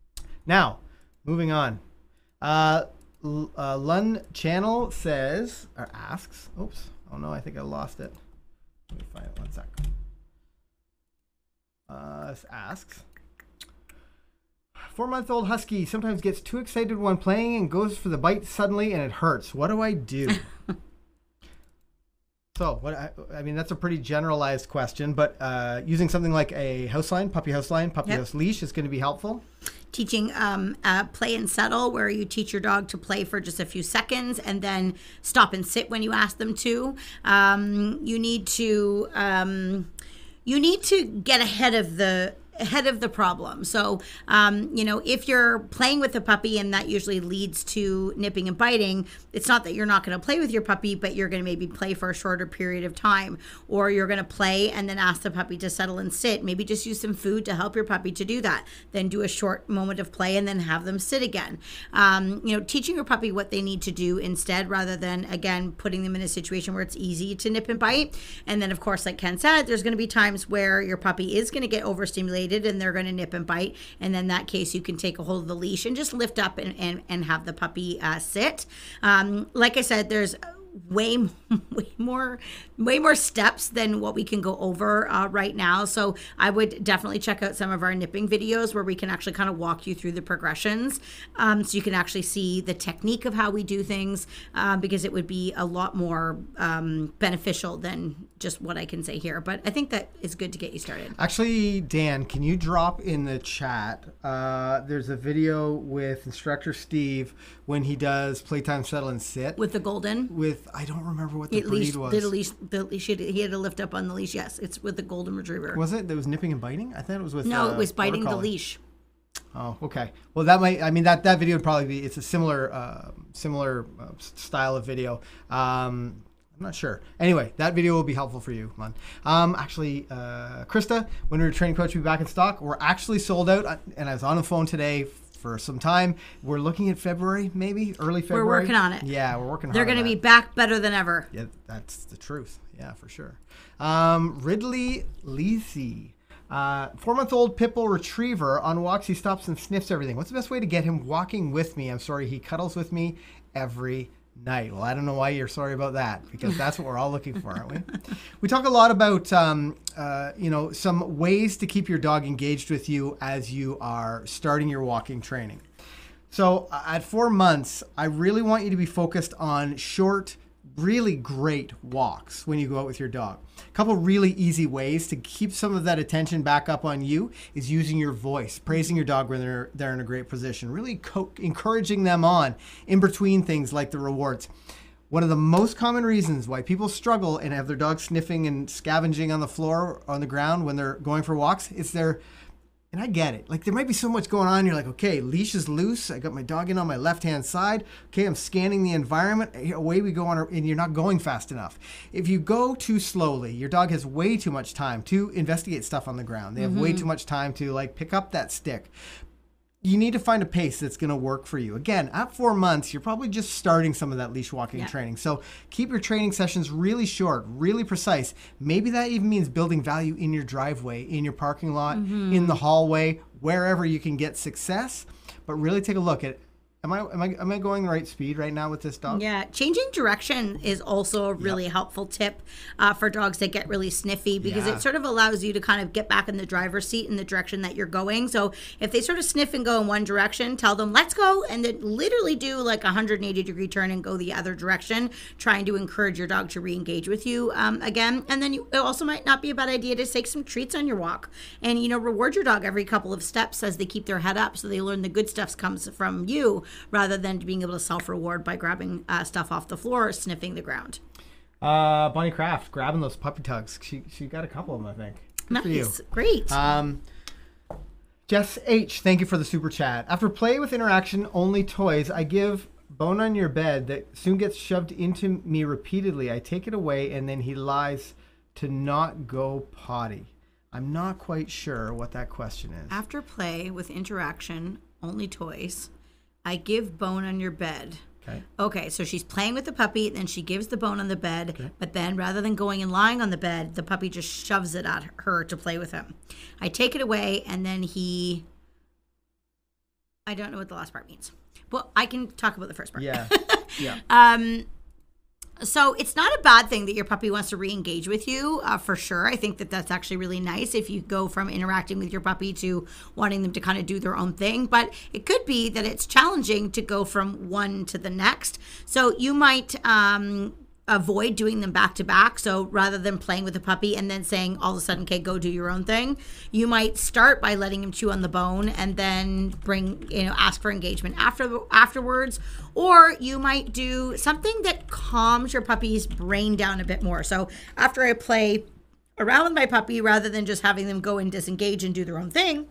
Now, moving on. Uh, uh, Lun Channel says, or asks, oops, oh no, I think I lost it. Let me find it one sec. Uh, asks, four-month-old husky sometimes gets too excited when playing and goes for the bite suddenly and it hurts. What do I do? So, what I, I mean, that's a pretty generalized question, but uh, using something like a house line, puppy house line, puppy Yep. house leash is going to be helpful. Teaching um, uh, play and settle, where you teach your dog to play for just a few seconds and then stop and sit when you ask them to. Um, you need to um, you need to get ahead of the ahead of the problem. So, um, you know, if you're playing with a puppy and that usually leads to nipping and biting, it's not that you're not going to play with your puppy, but you're going to maybe play for a shorter period of time, or you're going to play and then ask the puppy to settle and sit. Maybe just use some food to help your puppy to do that. Then do a short moment of play and then have them sit again. Um, you know, teaching your puppy what they need to do instead, rather than, again, putting them in a situation where it's easy to nip and bite. And then, of course, like Ken said, there's going to be times where your puppy is going to get overstimulated and they're going to nip and bite. And then in that case, you can take a hold of the leash and just lift up and, and, and have the puppy uh, sit. Um, like I said, there's way way more way more steps than what we can go over uh, right now. So I would definitely check out some of our nipping videos where we can actually kind of walk you through the progressions, um, so you can actually see the technique of how we do things, uh, because it would be a lot more um, beneficial than just what I can say here. But I think that is good to get you started. Actually, Dan, can you drop in the chat? Uh, there's a video with instructor Steve when he does playtime settle and sit With the golden, with I don't remember what the it breed leash, was. the leash, the leash, he had, he had to lift up on the leash. Yes, it's with the golden retriever. Was it? That was nipping and biting? I thought it was with. No, uh, it was biting Border the Collie. leash. Oh, okay. Well, that might. I mean, that that video would probably be. It's a similar uh, similar uh, s- style of video. Um, I'm not sure. Anyway, that video will be helpful for you, man. Um, actually, uh, Krista, when we were training coach, will be back in stock. We're actually sold out, uh, and I was on the phone today for some time. We're looking at February, maybe early February. We're working on it. Yeah, we're working. They're hard going to on be that. back better than ever. Yeah, that's the truth. Yeah, for sure. Um, Ridley Lisi. Uh, four-month-old pit bull retriever. On walks, he stops and sniffs everything. What's the best way to get him walking with me? I'm sorry, he cuddles with me every night. Well, I don't know why you're sorry about that, because that's what we're all looking for, aren't we? We talk a lot about, um, uh, you know, some ways to keep your dog engaged with you as you are starting your walking training. So uh, at four months, I really want you to be focused on short, really great walks when you go out with your dog. A couple really easy ways to keep some of that attention back up on you is using your voice, praising your dog when they're, they're in a great position, really co- encouraging them on in between things like the rewards. One of the most common reasons why people struggle and have their dog sniffing and scavenging on the floor or on the ground when they're going for walks is their And I get it. Like, there might be so much going on. You're like, okay, leash is loose. I got my dog in on my left-hand side. Okay, I'm scanning the environment. Away we go on, and you're not going fast enough. If you go too slowly, your dog has way too much time to investigate stuff on the ground. They have mm-hmm. way too much time to, like, pick up that stick. You need to find a pace that's going to work for you. Again, at four months, you're probably just starting some of that leash walking yeah. training. So keep your training sessions really short, really precise. Maybe that even means building value in your driveway, in your parking lot, mm-hmm. in the hallway, wherever you can get success. But really take a look at, am I am I am I going the right speed right now with this dog? Yeah, changing direction is also a really yep. helpful tip uh, for dogs that get really sniffy, because yeah. it sort of allows you to kind of get back in the driver's seat in the direction that you're going. So if they sort of sniff and go in one direction, tell them, let's go, and then literally do like a one hundred eighty degree turn and go the other direction, trying to encourage your dog to re-engage with you um, again. And then you, it also might not be a bad idea to take some treats on your walk and, you know, reward your dog every couple of steps as they keep their head up so they learn the good stuff comes from you, rather than being able to self-reward by grabbing uh, stuff off the floor or sniffing the ground. Uh, Bonnie Kraft, grabbing those puppy tugs. She she got a couple of them, I think. Good nice. For you. Great. Um, Jess H, thank you for the super chat. After play with interaction only toys, I give bone on your bed that soon gets shoved into me repeatedly. I take it away and then he lies to not go potty. I'm not quite sure what that question is. After play with interaction only toys, I give bone on your bed. Okay. Okay, so she's playing with the puppy, then she gives the bone on the bed, okay. but then rather than going and lying on the bed, the puppy just shoves it at her to play with him. I take it away, and then he... I don't know what the last part means. Well, I can talk about the first part. Yeah. Yeah. um... So it's not a bad thing that your puppy wants to re-engage with you, uh, for sure. I think that that's actually really nice if you go from interacting with your puppy to wanting them to kind of do their own thing. But it could be that it's challenging to go from one to the next. So you might um, avoid doing them back to back. So rather than playing with the puppy and then saying all of a sudden, okay, go do your own thing, you might start by letting him chew on the bone and then bring, you know, ask for engagement after afterwards. Or you might do something that calms your puppy's brain down a bit more. So after I play around with my puppy, rather than just having them go and disengage and do their own thing,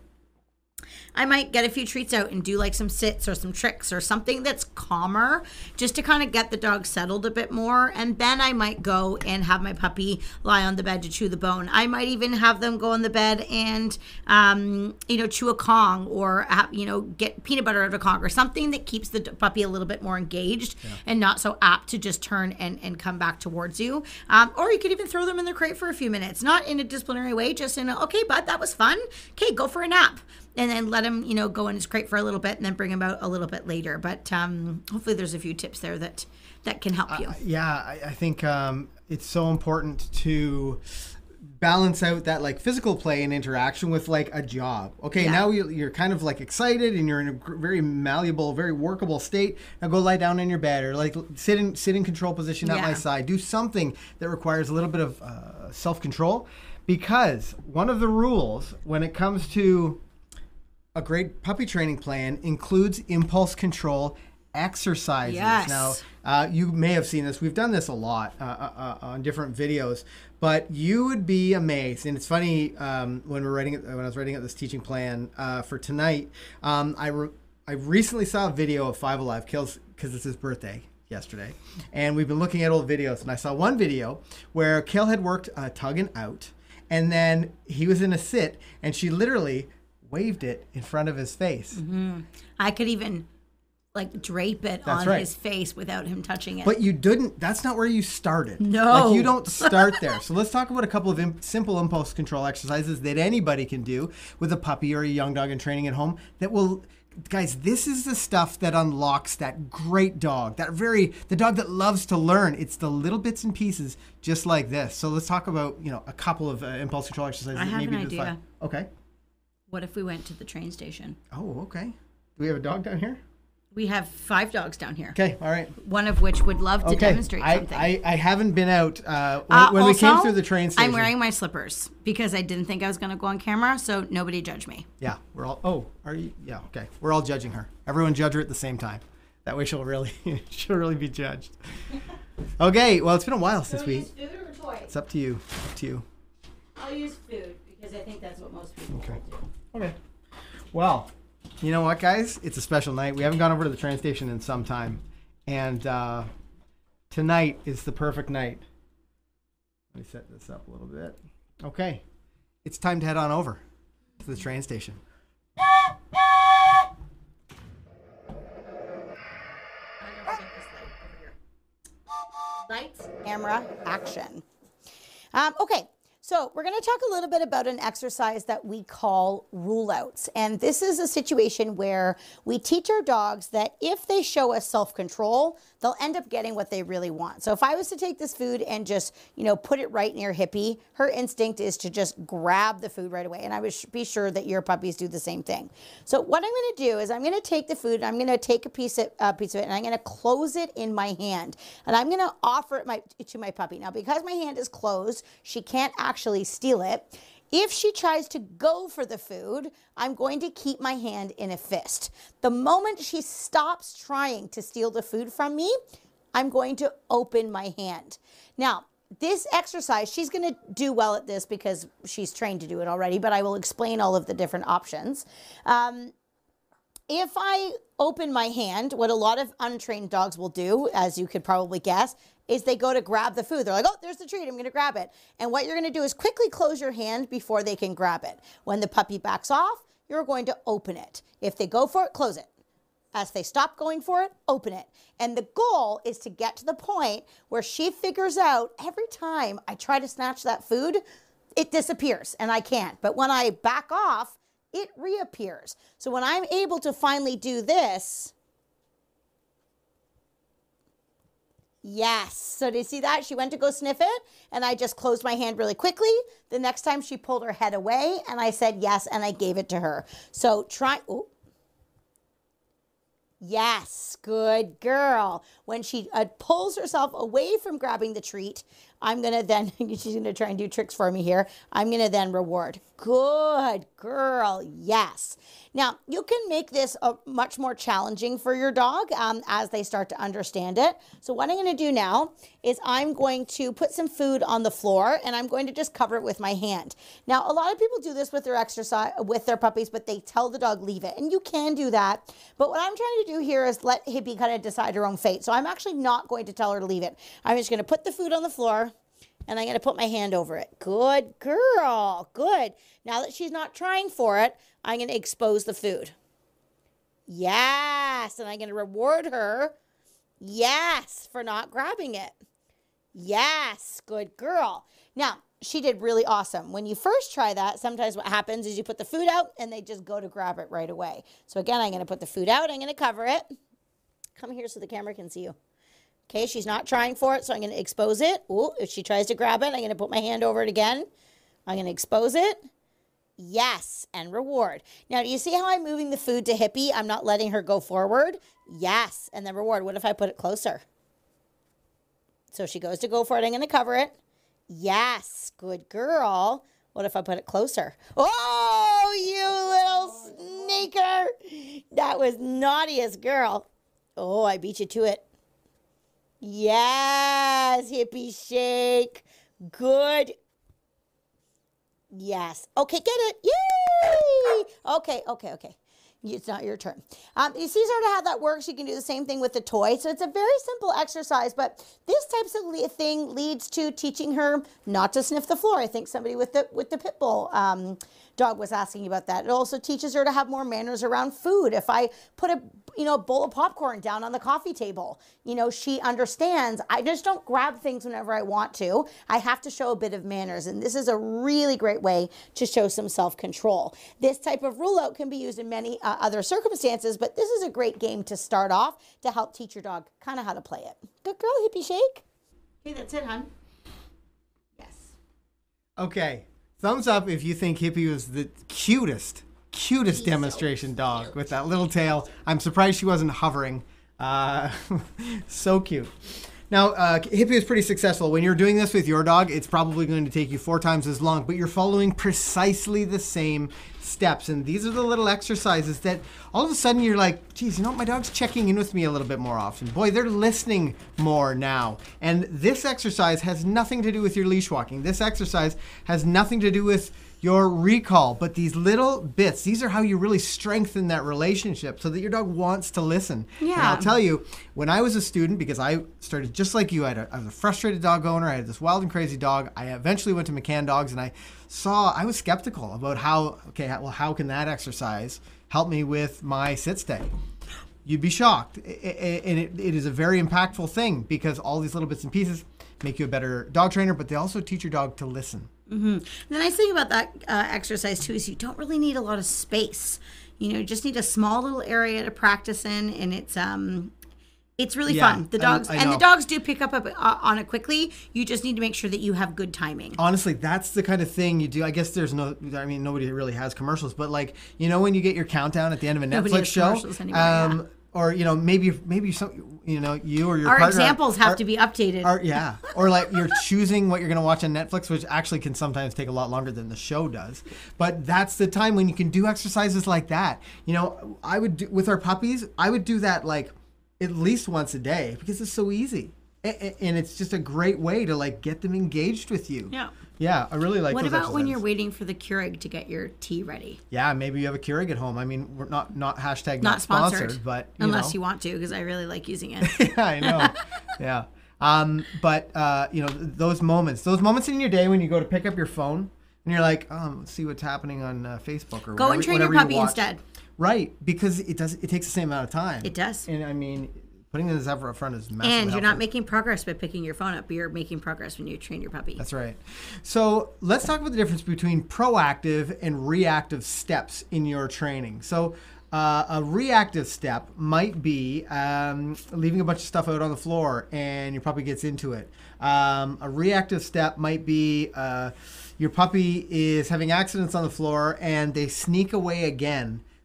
I might get a few treats out and do like some sits or some tricks or something that's calmer, just to kind of get the dog settled a bit more. And then I might go and have my puppy lie on the bed to chew the bone. I might even have them go on the bed and, um, you know, chew a Kong, or, have, you know, get peanut butter out of a Kong, or something that keeps the puppy a little bit more engaged yeah. and not so apt to just turn and, and come back towards you. Um, or you could even throw them in the crate for a few minutes, not in a disciplinary way, just in a, okay, bud, that was fun. Okay, go for a nap. And then let him, you know, go in his crate for a little bit and then bring him out a little bit later. But um, hopefully there's a few tips there that, that can help you. Uh, yeah, I, I think um, it's so important to balance out that like physical play and interaction with like a job. Okay, yeah. now you, you're kind of like excited and you're in a very malleable, very workable state. Now go lie down in your bed, or like sit in sit in control position at yeah. my side. Do something that requires a little bit of uh, self-control, because one of the rules when it comes to a great puppy training plan includes impulse control exercises. Yes. Now, uh, you may have seen this. We've done this a lot uh, uh, on different videos, but you would be amazed. And it's funny, um, when we're writing, when I was writing out this teaching plan uh, for tonight, um, I re- I recently saw a video of Five Alive, Kale's, because it's his birthday yesterday, and we've been looking at old videos. And I saw one video where Kale had worked uh, tugging out, and then he was in a sit, and she literally waved it in front of his face. Mm-hmm. I could even like drape it That's on right. his face without him touching it. But you didn't, that's not where you started. No. Like, you don't start there. So let's talk about a couple of imp- simple impulse control exercises that anybody can do with a puppy or a young dog in training at home that will, guys, this is the stuff that unlocks that great dog, that very, the dog that loves to learn. It's the little bits and pieces just like this. So let's talk about, you know, a couple of uh, impulse control exercises. I that have maybe an idea. Define. Okay. What if we went to the train station? Oh, okay. Do we have a dog down here? We have five dogs down here. Okay, all right. One of which would love to okay. demonstrate I, something. I, I haven't been out uh, when, uh, when also, we came through the train station. I'm wearing my slippers because I didn't think I was going to go on camera, so nobody judge me. Yeah, we're all. Oh, are you? Yeah, okay. We're all judging her. Everyone judge her at the same time. That way, she'll really, she'll really be judged. Okay. Well, it's been a while since we. Use food or toys? It's up to you. Up to you. I'll use food because I think that's what most people Okay. do. Okay. Well, you know what, guys? It's a special night. We haven't gone over to the train station in some time, and uh, tonight is the perfect night. Let me set this up a little bit. Okay. It's time to head on over to the train station. Lights, camera, action. Um, okay. So we're going to talk a little bit about an exercise that we call rule outs. And this is a situation where we teach our dogs that if they show us self-control, they'll end up getting what they really want. So if I was to take this food and just, you know, put it right near Hippie, her instinct is to just grab the food right away. And I would be sure that your puppies do the same thing. So what I'm going to do is I'm going to take the food, I'm going to take a piece of, uh, piece of it, and I'm going to close it in my hand. And I'm going to offer it my, to my puppy. Now, because my hand is closed, she can't actually steal it. If she tries to go for the food, I'm going to keep my hand in a fist. The moment she stops trying to steal the food from me, I'm going to open my hand. Now, this exercise, she's going to do well at this because she's trained to do it already, but I will explain all of the different options. Um, if I open my hand, what a lot of untrained dogs will do, as you could probably guess, is they go to grab the food. They're like, oh, there's the treat, I'm gonna grab it. And what you're gonna do is quickly close your hand before they can grab it. When the puppy backs off, you're going to open it. If they go for it, close it. As they stop going for it, open it. And the goal is to get to the point where she figures out every time I try to snatch that food, it disappears and I can't. But when I back off, it reappears. So when I'm able to finally do this, yes. So do you see that? She went to go sniff it, and I just closed my hand really quickly. The next time she pulled her head away, and I said yes, and I gave it to her. So try, oh, Yes, good girl. When she uh, pulls herself away from grabbing the treat, I'm going to then, she's going to try and do tricks for me here. I'm going to then reward. Good girl. Yes. Now, you can make this uh, much more challenging for your dog um, as they start to understand it. So what I'm going to do now is I'm going to put some food on the floor and I'm going to just cover it with my hand. Now, a lot of people do this with their exercise, with their puppies, but they tell the dog leave it. And you can do that. But what I'm trying to do here is let Hippie kind of decide her own fate. So I'm actually not going to tell her to leave it. I'm just going to put the food on the floor and I'm going to put my hand over it. Good girl. Good. Now that she's not trying for it, I'm going to expose the food. Yes. And I'm going to reward her. Yes. For not grabbing it. Yes. Good girl. Now, she did really awesome. When you first try that, sometimes what happens is you put the food out and they just go to grab it right away. So again, I'm going to put the food out. I'm going to cover it. Come here so the camera can see you. Okay, she's not trying for it, so I'm going to expose it. Ooh, if she tries to grab it, I'm going to put my hand over it again. I'm going to expose it. Yes, and reward. Now, do you see how I'm moving the food to Hippie? I'm not letting her go forward. Yes, and then reward. What if I put it closer? So she goes to go for it. I'm going to cover it. Yes, good girl. What if I put it closer? Oh, you little sneaker. That was naughtiest girl. Oh, I beat you to it. Yes, Hippie shake. Good. Yes. Okay, get it. Yay! Okay, okay, okay. It's not your turn. Um, you see sort of how that works. You can do the same thing with the toy. So it's a very simple exercise, but this types of le thing leads to teaching her not to sniff the floor. I think somebody with the with the pit bull um, dog was asking about that. It also teaches her to have more manners around food. If I put a you know bowl of popcorn down on the coffee table, you know she understands. I just don't grab things whenever I want to. I have to show a bit of manners, and this is a really great way to show some self-control. This type of rule out can be used in many uh, other circumstances, but this is a great game to start off to help teach your dog kind of how to play it. Good girl, Hippie shake. Okay, that's it, hon. Yes. Okay. Thumbs up if you think Hippie was the cutest, cutest He's demonstration so dog cute. with that little tail. I'm surprised she wasn't hovering. Uh, so cute. Now, uh, Hippie is pretty successful. When you're doing this with your dog, it's probably going to take you four times as long, but you're following precisely the same steps. And these are the little exercises that all of a sudden you're like, geez, you know what? My dog's checking in with me a little bit more often. Boy, they're listening more now. And this exercise has nothing to do with your leash walking. This exercise has nothing to do with your recall, but these little bits, these are how you really strengthen that relationship so that your dog wants to listen. Yeah. And I'll tell you, when I was a student, because I started just like you, I, had a, I was a frustrated dog owner, I had this wild and crazy dog. I eventually went to McCann Dogs and I saw, I was skeptical about how, okay, well, how can that exercise help me with my sit stay? You'd be shocked. And it, it is a very impactful thing because all these little bits and pieces make you a better dog trainer, but they also teach your dog to listen. Mm-hmm. The nice thing about that uh, exercise too is you don't really need a lot of space. You know, you just need a small little area to practice in, and it's um, it's really Yeah, fun. The I- dogs I and the know. dogs do pick up uh, on it quickly. You just need to make sure that you have good timing. Honestly, that's the kind of thing you do. I guess there's no, I mean, nobody really has commercials, but like, you know, when you get your countdown at the end of a Nobody Netflix has show, commercials anymore, yeah. or, you know, maybe, maybe some, you know, you or your Our partner examples have are- to be updated. Are, yeah. Or like you're choosing what you're going to watch on Netflix, which actually can sometimes take a lot longer than the show does. But that's the time when you can do exercises like that. You know, I would do, with our puppies, I would do that like at least once a day because it's so easy. And, and it's just a great way to like get them engaged with you. Yeah. Yeah, I really like What those about when you're exercises. waiting for the Keurig to get your tea ready? Yeah, maybe you have a Keurig at home. I mean, we're not not hashtag not, Not sponsored, sponsored, but you unless know. you want to, because I really like using it. Yeah, I know. Yeah. Um, but, uh, you know, those moments, those moments in your day when you go to pick up your phone and you're like, um, let's see what's happening on uh, Facebook or Go whatever, and train your whatever you puppy watch. instead. Right, because it does. It takes the same amount of time. It does. And I mean, putting this effort up front is massively And you're helpful. not making progress by picking your phone up. You're making progress when you train your puppy. That's right. So let's talk about the difference between proactive and reactive steps in your training. So uh, a reactive step might be um, leaving a bunch of stuff out on the floor and your puppy gets into it. Um, a reactive step might be uh, your puppy is having accidents on the floor and they sneak away again.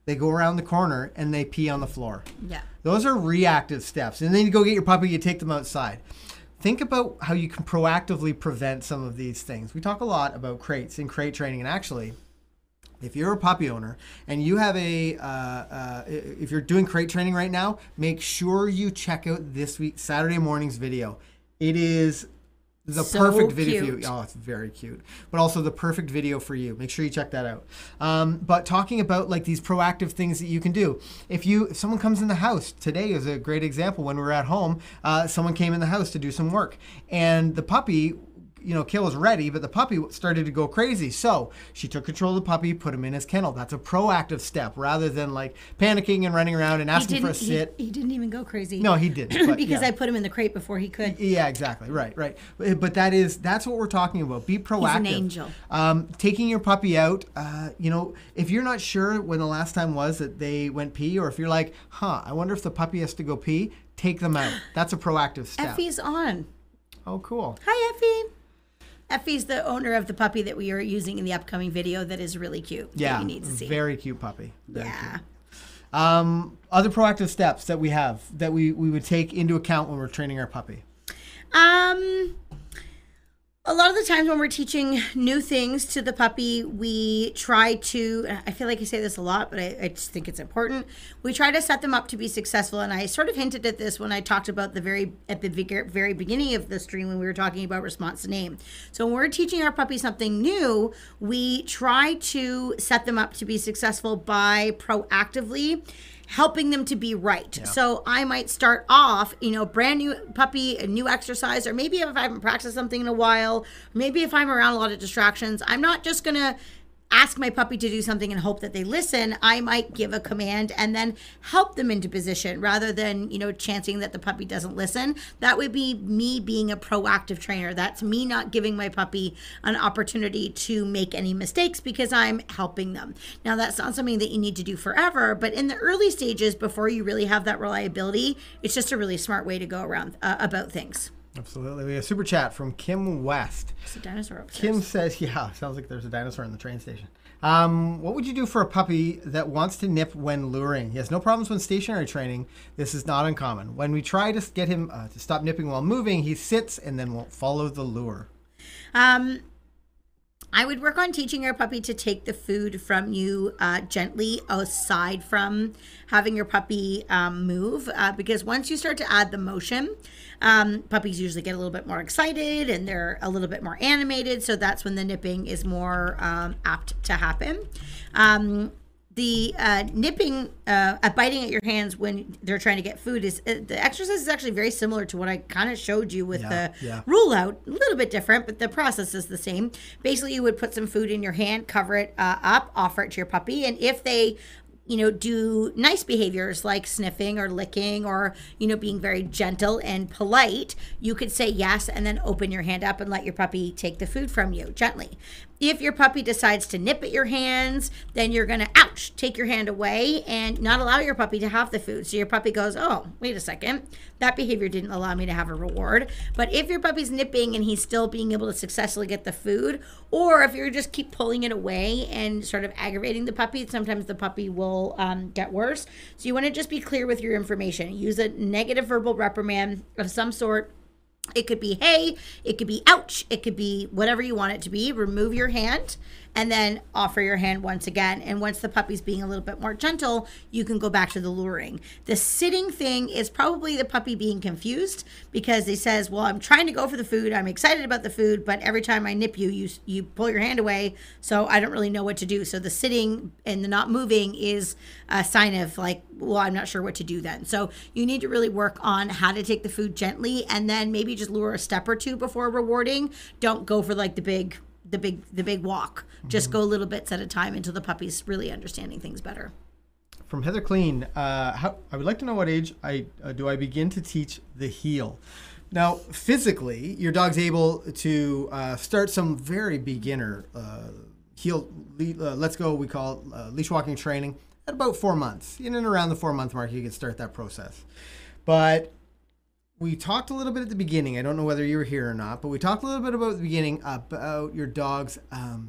they go around the corner and they pee on the floor. Yeah. Those are reactive steps. And then you go get your puppy, you take them outside. Think about how you can proactively prevent some of these things. We talk a lot about crates and crate training, and actually, if you're a puppy owner and you have a, uh, uh, if you're doing crate training right now, make sure you check out this week, Saturday morning's video. It is the So perfect video for cute. you. Oh, it's very cute. But also the perfect video for you. Make sure you check that out. Um, but talking about like these proactive things that you can do. If you, if someone comes in the house, today is a great example. When we were at home, uh, someone came in the house to do some work. And the puppy, you know, Kale was ready, but the puppy started to go crazy. So she took control of the puppy, put him in his kennel. That's a proactive step rather than like panicking and running around and asking for a he, sit. he didn't even go crazy. No, he didn't. But, because yeah. I put him in the crate before he could. Yeah, exactly. Right, right. But but that is, that's what we're talking about. Be proactive. He's an angel. Um, taking your puppy out, uh, you know, if you're not sure when the last time was that they went pee, or if you're like, huh, I wonder if the puppy has to go pee, take them out. That's a proactive step. Effie's on. Oh, cool. Hi, Effie. Effie's the owner of the puppy that we are using in the upcoming video that is really cute. Yeah, that you need to see. very cute puppy. Very yeah. cute. Um, other proactive steps that we have that we, we would take into account when we're training our puppy. Um, a lot of the times when we're teaching new things to the puppy, we try to, I feel like I say this a lot, but I, I just think it's important. We try to set them up to be successful. And I sort of hinted at this when I talked about the very, at the very beginning of the stream when we were talking about response to name. So when we're teaching our puppy something new, we try to set them up to be successful by proactively helping them to be right. Yeah. So I might start off, you know, brand new puppy, a new exercise, or maybe if I haven't practiced something in a while, maybe if I'm around a lot of distractions, I'm not just going to ask my puppy to do something and hope that they listen. I might give a command and then help them into position rather than, you know, chancing that the puppy doesn't listen. That would be me being a proactive trainer. That's me not giving my puppy an opportunity to make any mistakes because I'm helping them. Now, that's not something that you need to do forever, but in the early stages, before you really have that reliability, it's just a really smart way to go around uh, about things. Absolutely. We have a super chat from Kim West. It's a dinosaur upstairs. Kim says, yeah, sounds like there's a dinosaur in the train station. Um, what would you do for a puppy that wants to nip when luring? He has no problems when stationary training. This is not uncommon. When we try to get him uh, to stop nipping while moving, he sits and then won't follow the lure. Um, I would work on teaching our puppy to take the food from you uh, gently aside from having your puppy um, move uh, because once you start to add the motion, um, puppies usually get a little bit more excited and they're a little bit more animated. So that's when the nipping is more um, apt to happen. Um, The uh, nipping, uh, uh, biting at your hands when they're trying to get food is uh, the exercise is actually very similar to what I kind of showed you with Yeah, the yeah. rule out. A little bit different, but the process is the same. Basically, you would put some food in your hand, cover it uh, up, offer it to your puppy, and if they you know, do nice behaviors like sniffing or licking or, you know, being very gentle and polite, you could say yes and then open your hand up and let your puppy take the food from you gently. If your puppy decides to nip at your hands, then you're going to, ouch, take your hand away and not allow your puppy to have the food. So your puppy goes, oh, wait a second. That behavior didn't allow me to have a reward. But if your puppy's nipping and he's still being able to successfully get the food, or if you just keep pulling it away and sort of aggravating the puppy, sometimes the puppy will um, get worse. So you want to just be clear with your information. Use a negative verbal reprimand of some sort. It could be, hey, it could be, ouch, it could be whatever you want it to be. Remove your hand and then offer your hand once again. And once the puppy's being a little bit more gentle, you can go back to the luring. The sitting thing is probably the puppy being confused because he says, well, I'm trying to go for the food. I'm excited about the food, but every time I nip you, you, you pull your hand away. So I don't really know what to do. So the sitting and the not moving is a sign of like, well, I'm not sure what to do then. So you need to really work on how to take the food gently and then maybe just lure a step or two before rewarding. Don't go for like the big, the big, the big walk. Mm-hmm. Just go little bits at a time until the puppy's really understanding things better. From Heather Clean, uh, how, I would like to know what age I uh, do I begin to teach the heel. Now, physically, your dog's able to uh, start some very beginner uh, heel, uh, let's go, we call it uh, leash walking training at about four months. In and around the four month mark, you can start that process. But we talked a little bit at the beginning. I don't know whether you were here or not, but we talked a little bit about the beginning about your dog's um,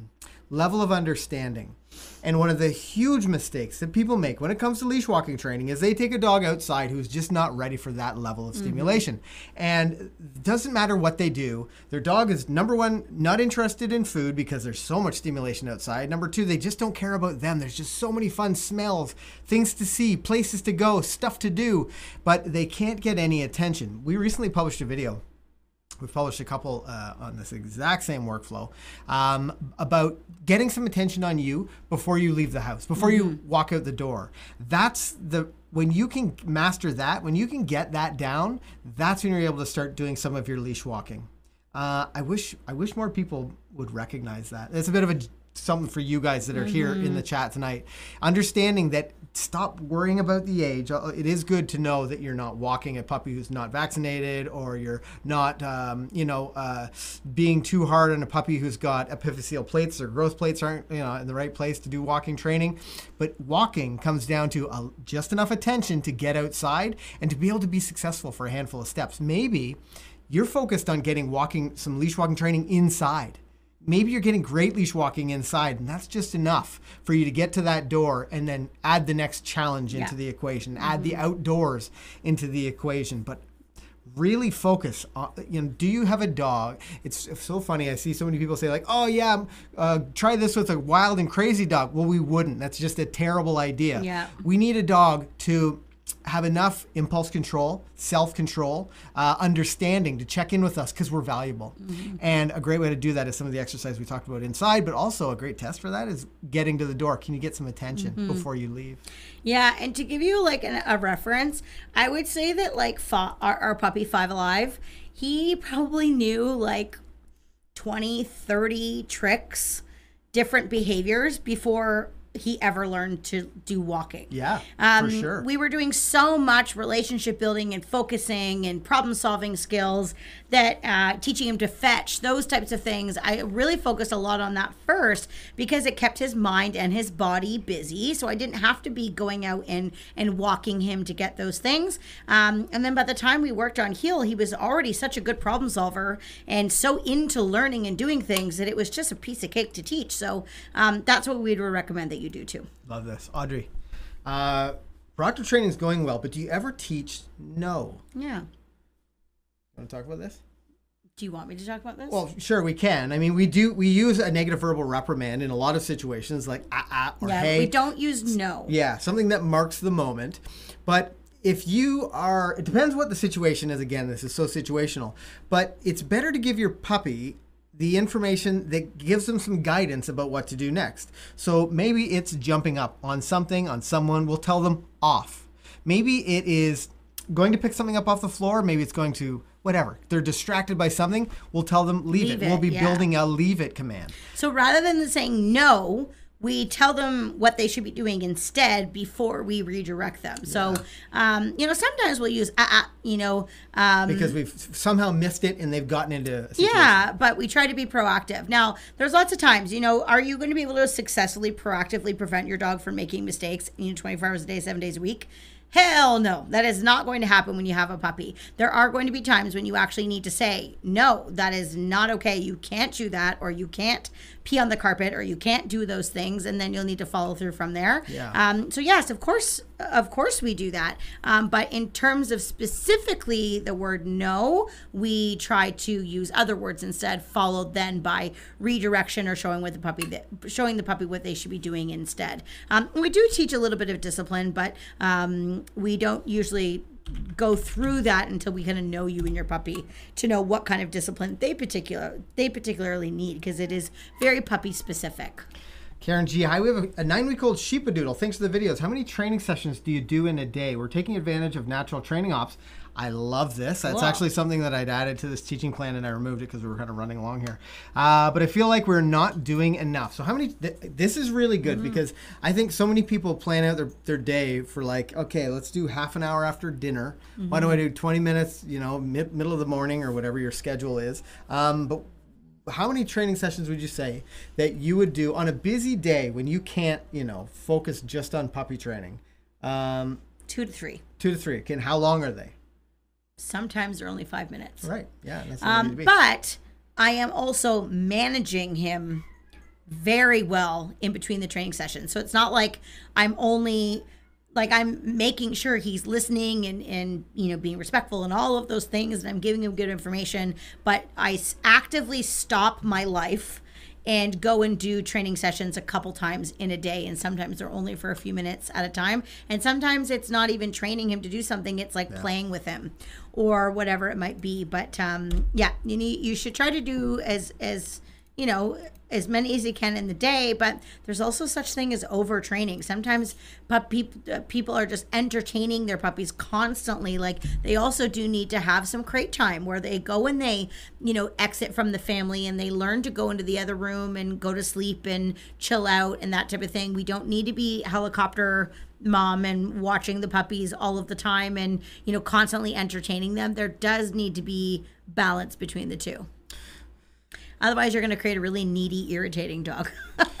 level of understanding. And one of the huge mistakes that people make when it comes to leash walking training is they take a dog outside who's just not ready for that level of stimulation. Mm-hmm. And it doesn't matter what they do. Their dog is, number one, not interested in food because there's so much stimulation outside. Number two, they just don't care about them. There's just so many fun smells, things to see, places to go, stuff to do, but they can't get any attention. We recently published a video. We've published a couple uh, on this exact same workflow um, about getting some attention on you before you leave the house, before mm-hmm. you walk out the door. That's the, when you can master that, when you can get that down, that's when you're able to start doing some of your leash walking. Uh, I wish, I wish more people would recognize that. It's a bit of a something for you guys that are mm-hmm. here in the chat tonight. Understanding that, stop worrying about the age. It is good to know that you're not walking a puppy who's not vaccinated, or you're not, um, you know, uh, being too hard on a puppy who's got epiphyseal plates or growth plates aren't, you know, in the right place to do walking training. But walking comes down to uh, just enough attention to get outside and to be able to be successful for a handful of steps. Maybe you're focused on getting walking, some leash walking training inside. Maybe you're getting great leash walking inside, and that's just enough for you to get to that door and then add the next challenge into yeah. the equation, mm-hmm. add the outdoors into the equation. But really focus on, you know, do you have a dog? It's, it's so funny. I see so many people say like, oh yeah, uh, try this with a wild and crazy dog. Well, we wouldn't. That's just a terrible idea. Yeah. We need a dog to have enough impulse control, self-control, uh, understanding to check in with us because we're valuable. Mm-hmm. And a great way to do that is some of the exercise we talked about inside, but also a great test for that is getting to the door. Can you get some attention mm-hmm. before you leave? Yeah, and to give you like an, a reference, I would say that like fa- our, our puppy Five Alive, he probably knew like twenty, thirty tricks, different behaviors before he ever learned to do walking. Yeah, um, for sure. We were doing so much relationship building and focusing and problem solving skills that uh, teaching him to fetch, those types of things. I really focused a lot on that first because it kept his mind and his body busy. So I didn't have to be going out and, and walking him to get those things. Um, and then by the time we worked on Heal, he was already such a good problem solver and so into learning and doing things that it was just a piece of cake to teach. So um, that's what we would recommend that you do too. Love this. Audrey, uh, proactive training is going well, but do you ever teach no? Yeah. Want to talk about this? Do you want me to talk about this? Well, sure, we can. I mean, we do. We use a negative verbal reprimand in a lot of situations, like ah ah or yeah, hey. We don't use no. Yeah, something that marks the moment. But if you are, it depends what the situation is. Again, this is so situational. But it's better to give your puppy the information that gives them some guidance about what to do next. So maybe it's jumping up on something, on someone. We'll tell them off. Maybe it is going to pick something up off the floor. Maybe it's going to whatever. They're distracted by something. We'll tell them leave, leave it. it. We'll be yeah. building a leave it command. So rather than saying no, we tell them what they should be doing instead before we redirect them. Yeah. So, um, you know, sometimes we'll use, uh, uh, you know. Um, because we've somehow missed it and they've gotten into a situation. Yeah, but we try to be proactive. Now, there's lots of times, you know, are you going to be able to successfully, proactively prevent your dog from making mistakes, you know, twenty-four hours a day, seven days a week? Hell no, that is not going to happen when you have a puppy. There are going to be times when you actually need to say, no, that is not okay. You can't do that, or you can't pee on the carpet, or you can't do those things, and then you'll need to follow through from there. Yeah. Um, so yes, of course, of course we do that. Um, but in terms of specifically the word no, we try to use other words instead, followed then by redirection or showing with the puppy that, showing the puppy what they should be doing instead. Um, we do teach a little bit of discipline, but um, we don't usually go through that until we kind of know you and your puppy to know what kind of discipline they particular they particularly need, because it is very puppy specific. Karen G, hi, we have a, a nine-week-old Sheepadoodle. Thanks for the videos. How many training sessions do you do in a day? We're taking advantage of natural training ops. I love this. That's Wow. actually something that I'd added to this teaching plan, and I removed it because we were kind of running along here. Uh, but I feel like we're not doing enough. So how many, th- this is really good mm-hmm. because I think so many people plan out their, their day for like, okay, let's do half an hour after dinner. Mm-hmm. Why do I do twenty minutes, you know, mid- middle of the morning or whatever your schedule is. Um, but how many training sessions would you say that you would do on a busy day when you can't, you know, focus just on puppy training? Um, two to three. Two to three. Okay, and how long are they? Sometimes they're only five minutes. Right. Yeah. That's um, but I am also managing him very well in between the training sessions. So it's not like I'm only like I'm making sure he's listening and, and, you know, being respectful and all of those things. And I'm giving him good information, but I s- actively stop my life and go and do training sessions a couple times in a day. And sometimes they're only for a few minutes at a time. And sometimes it's not even training him to do something. It's like yeah. playing with him or whatever it might be. But um, yeah, you need, you should try to do as, as, you know, as many as you can in the day, but there's also such thing as overtraining. Sometimes pup people uh, people are just entertaining their puppies constantly. Like they also do need to have some crate time where they go and they, you know, exit from the family and they learn to go into the other room and go to sleep and chill out and that type of thing. We don't need to be helicopter mom and watching the puppies all of the time and, you know, constantly entertaining them. There does need to be balance between the two. Otherwise, you're going to create a really needy, irritating dog.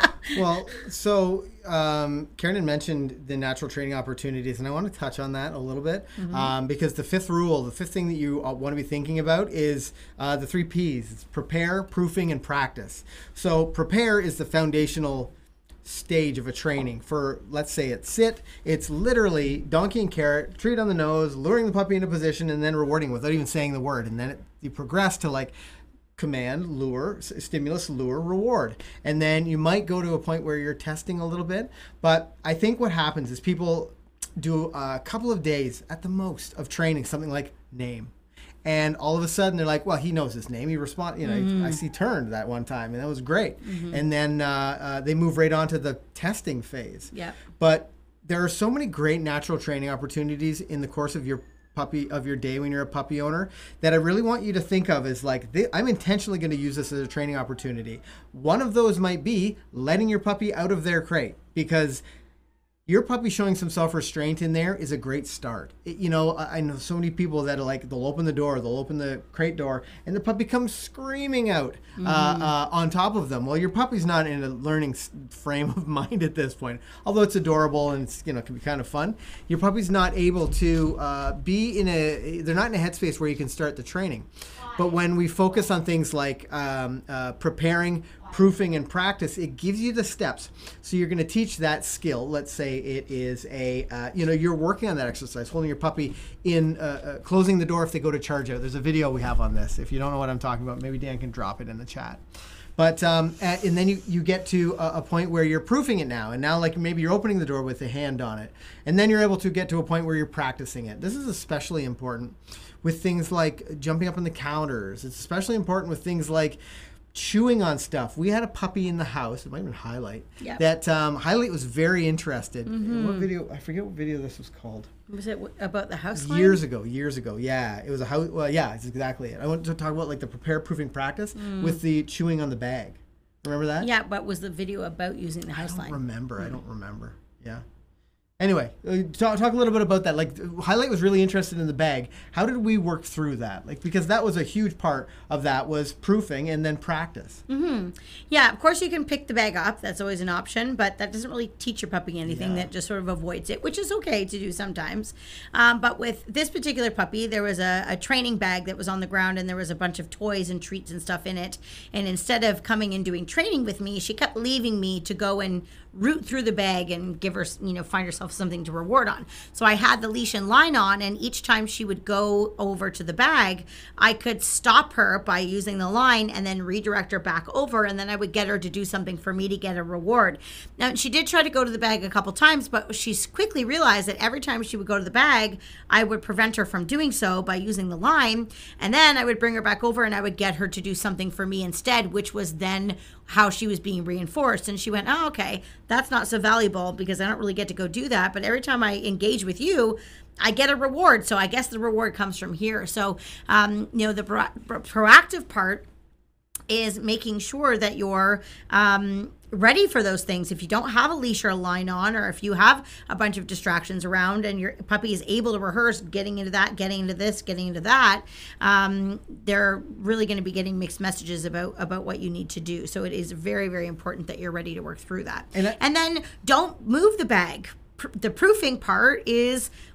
Well, so um, Karen had mentioned the natural training opportunities, and I want to touch on that a little bit mm-hmm. um, because the fifth rule, the fifth thing that you uh, want to be thinking about is uh, the three P's. It's prepare, proofing, and practice. So prepare is the foundational stage of a training. For, let's say it's sit, it's literally donkey and carrot, treat on the nose, luring the puppy into position, and then rewarding without even saying the word. And then it, you progress to like, command, lure, stimulus, lure, reward. And then you might go to a point where you're testing a little bit. But I think what happens is people do a couple of days at the most of training, something like name. And all of a sudden they're like, well, he knows his name. He respond, you know, mm-hmm. I see turned that one time and that was great. Mm-hmm. And then uh, uh, they move right on to the testing phase. Yeah. But there are so many great natural training opportunities in the course of your puppy of your day when you're a puppy owner that I really want you to think of as like, th- I'm intentionally going to use this as a training opportunity. One of those might be letting your puppy out of their crate, because your puppy showing some self-restraint in there is a great start. It, you know, I know so many people that are like, they'll open the door, they'll open the crate door, and the puppy comes screaming out mm-hmm. uh, uh, on top of them. Well, your puppy's not in a learning frame of mind at this point, although it's adorable and it's, you know, can be kind of fun. Your puppy's not able to uh, be in a, they're not in a headspace where you can start the training. But when we focus on things like um, uh, preparing, proofing, and practice, it gives you the steps. So you're going to teach that skill. Let's say it is a, uh, you know, you're working on that exercise, holding your puppy in, uh, uh, closing the door if they go to charge out. There's a video we have on this. If you don't know what I'm talking about, maybe Dan can drop it in the chat. But, um, and then you, you get to a, a point where you're proofing it now. And now, like, maybe you're opening the door with a hand on it. And then you're able to get to a point where you're practicing it. This is especially important with things like jumping up on the counters. It's especially important with things like chewing on stuff. We had a puppy in the house, it might have been Highlight, yep. that um, Highlight was very interested. Mm-hmm. What video, I forget what video this was called. Was it about the house line? Years ago, years ago, yeah. It was a house, well, yeah, it's exactly it. I want to talk about like the prepare proofing practice mm. with the chewing on the bag. Remember that? Yeah, but was the video about using the house line? I don't remember, mm. I don't remember, yeah. Anyway, talk, talk a little bit about that. Like, Highlight was really interested in the bag. How did we work through that? Like, because that was a huge part of that was proofing and then practice. Mm-hmm. Yeah, of course you can pick the bag up. That's always an option, but that doesn't really teach your puppy anything. Yeah. That just sort of avoids it, which is okay to do sometimes. Um, but with this particular puppy, there was a, a training bag that was on the ground, and there was a bunch of toys and treats and stuff in it. And instead of coming and doing training with me, she kept leaving me to go and root through the bag and give her, you know, find herself something to reward on. So I had the leash and line on, and each time she would go over to the bag, I could stop her by using the line and then redirect her back over, and then I would get her to do something for me to get a reward. Now, she did try to go to the bag a couple times, but she quickly realized that every time she would go to the bag, I would prevent her from doing so by using the line, and then I would bring her back over and I would get her to do something for me instead, which was then how she was being reinforced. And she went, oh, okay, that's not so valuable because I don't really get to go do that. But every time I engage with you, I get a reward. So I guess the reward comes from here. So, um, you know, the pro- pro- proactive part is making sure that you're um, ready for those things. If you don't have a leash or a line on, or if you have a bunch of distractions around and your puppy is able to rehearse getting into that, getting into this, getting into that, um, they're really going to be getting mixed messages about, about what you need to do. So it is very, very important that you're ready to work through that. And, I- and then don't move the bag. The proofing part is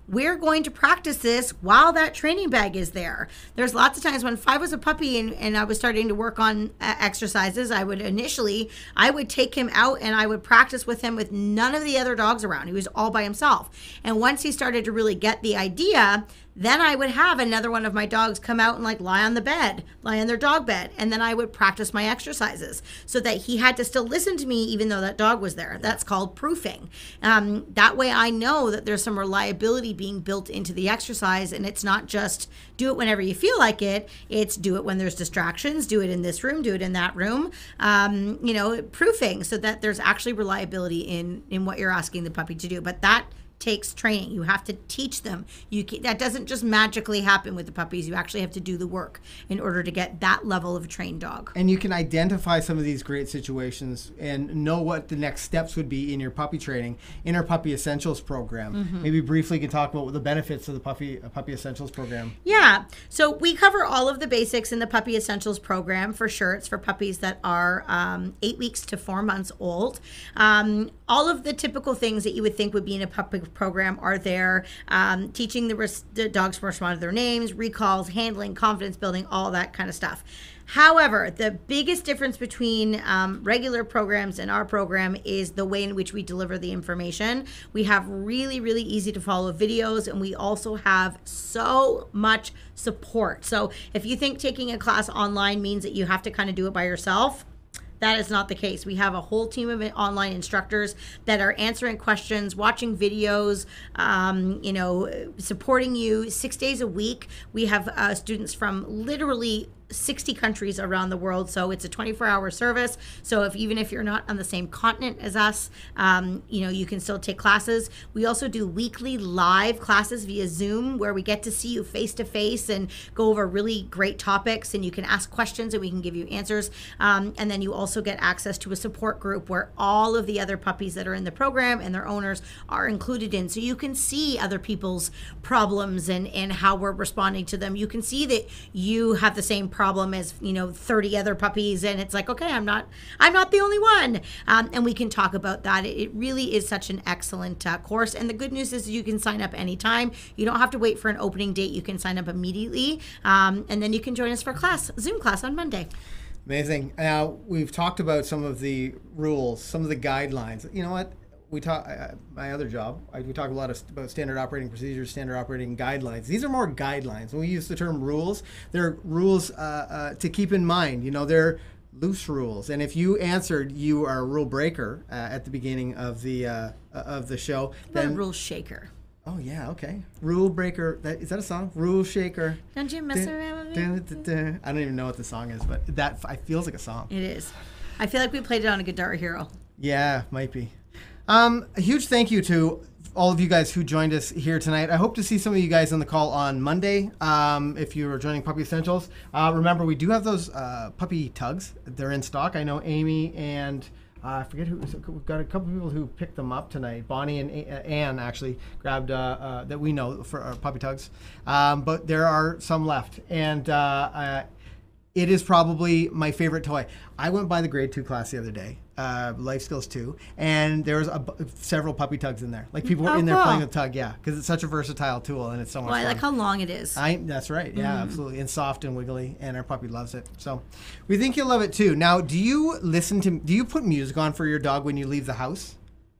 we're going to practice this while that training bag is there. There's lots of times when Five was a puppy and, and I was starting to work on uh, exercises, I would initially, I would take him out and I would practice with him with none of the other dogs around. He was all by himself. And once he started to really get the idea, then I would have another one of my dogs come out and like lie on the bed, lie on their dog bed. And then I would practice my exercises so that he had to still listen to me even though that dog was there. That's called proofing. Um, that way I know that there's some reliability being built into the exercise, and it's not just do it whenever you feel like it. It's do it when there's distractions, do it in this room, do it in that room. Um, you know, proofing so that there's actually reliability in, in what you're asking the puppy to do. But that takes training. You have to teach them. You can, that doesn't just magically happen with the puppies. You actually have to do the work in order to get that level of a trained dog. And you can identify some of these great situations and know what the next steps would be in your puppy training in our Puppy Essentials program. Mm-hmm. Maybe briefly you can talk about the benefits of the Puppy uh, Puppy Essentials program. Yeah. So we cover all of the basics in the Puppy Essentials program for sure. It's for puppies that are um, eight weeks to four months old. Um, all of the typical things that you would think would be in a puppy program are there. Um, teaching the, res- the dogs to respond to their names, recalls, handling, confidence building, all that kind of stuff. However, the biggest difference between um, regular programs and our program is the way in which we deliver the information. We have really, really easy to follow videos, and we also have so much support. So if you think taking a class online means that you have to kind of do it by yourself, that is not the case. We have a whole team of online instructors that are answering questions, watching videos, um, you know, supporting you six days a week. We have uh, students from literally sixty countries around the world, so it's a twenty-four hour service. So if even if you're not on the same continent as us, um, you know, you can still take classes. We also do weekly live classes via Zoom where we get to see you face to face and go over really great topics, and you can ask questions and we can give you answers. Um, and then you also get access to a support group where all of the other puppies that are in the program and their owners are included in, so you can see other people's problems and and how we're responding to them. You can see that you have the same problem problem as, you know, thirty other puppies, and it's like, okay, I'm not I'm not the only one, um, and we can talk about that. It, it really is such an excellent uh, course, and the good news is you can sign up anytime. You don't have to wait for an opening date. You can sign up immediately, um, and then you can join us for class, Zoom class on Monday. Amazing. Now, we've talked about some of the rules, some of the guidelines. You know what? We talk. Uh, my other job, I, we talk a lot of, about standard operating procedures, standard operating guidelines. These are more guidelines. When we use the term rules, they're rules uh, uh, to keep in mind. You know, they're loose rules. And if you answered you are a rule breaker uh, at the beginning of the uh, of the show, then then a rule shaker. Oh yeah, okay. Rule breaker. That is that a song? Rule shaker. Don't you mess dun, around with dun, me? dun, dun. I don't even know what the song is, but that I feels like a song. It is. I feel like we played it on a Guitar Hero. Yeah, might be. Um, a huge thank you to all of you guys who joined us here tonight. I hope to see some of you guys on the call on Monday um, if you are joining Puppy Essentials. Uh, remember, we do have those uh, puppy tugs. They're in stock. I know Amy and uh, I forget who. We've got a couple people who picked them up tonight. Bonnie and A- Ann actually grabbed uh, uh, that we know for our puppy tugs. Um, but there are some left, and uh, uh, it is probably my favorite toy. I went by the grade two class the other day, uh, Life Skills two, and there was a, several puppy tugs in there. Like people were Oh, in there cool. playing with tug, yeah, because it's such a versatile tool and it's so much Well, I fun. like how long it is. I, that's right. Yeah, mm. absolutely. And soft and wiggly, and our puppy loves it. So we think you'll love it too. Now, do you listen to, do you put music on for your dog when you leave the house?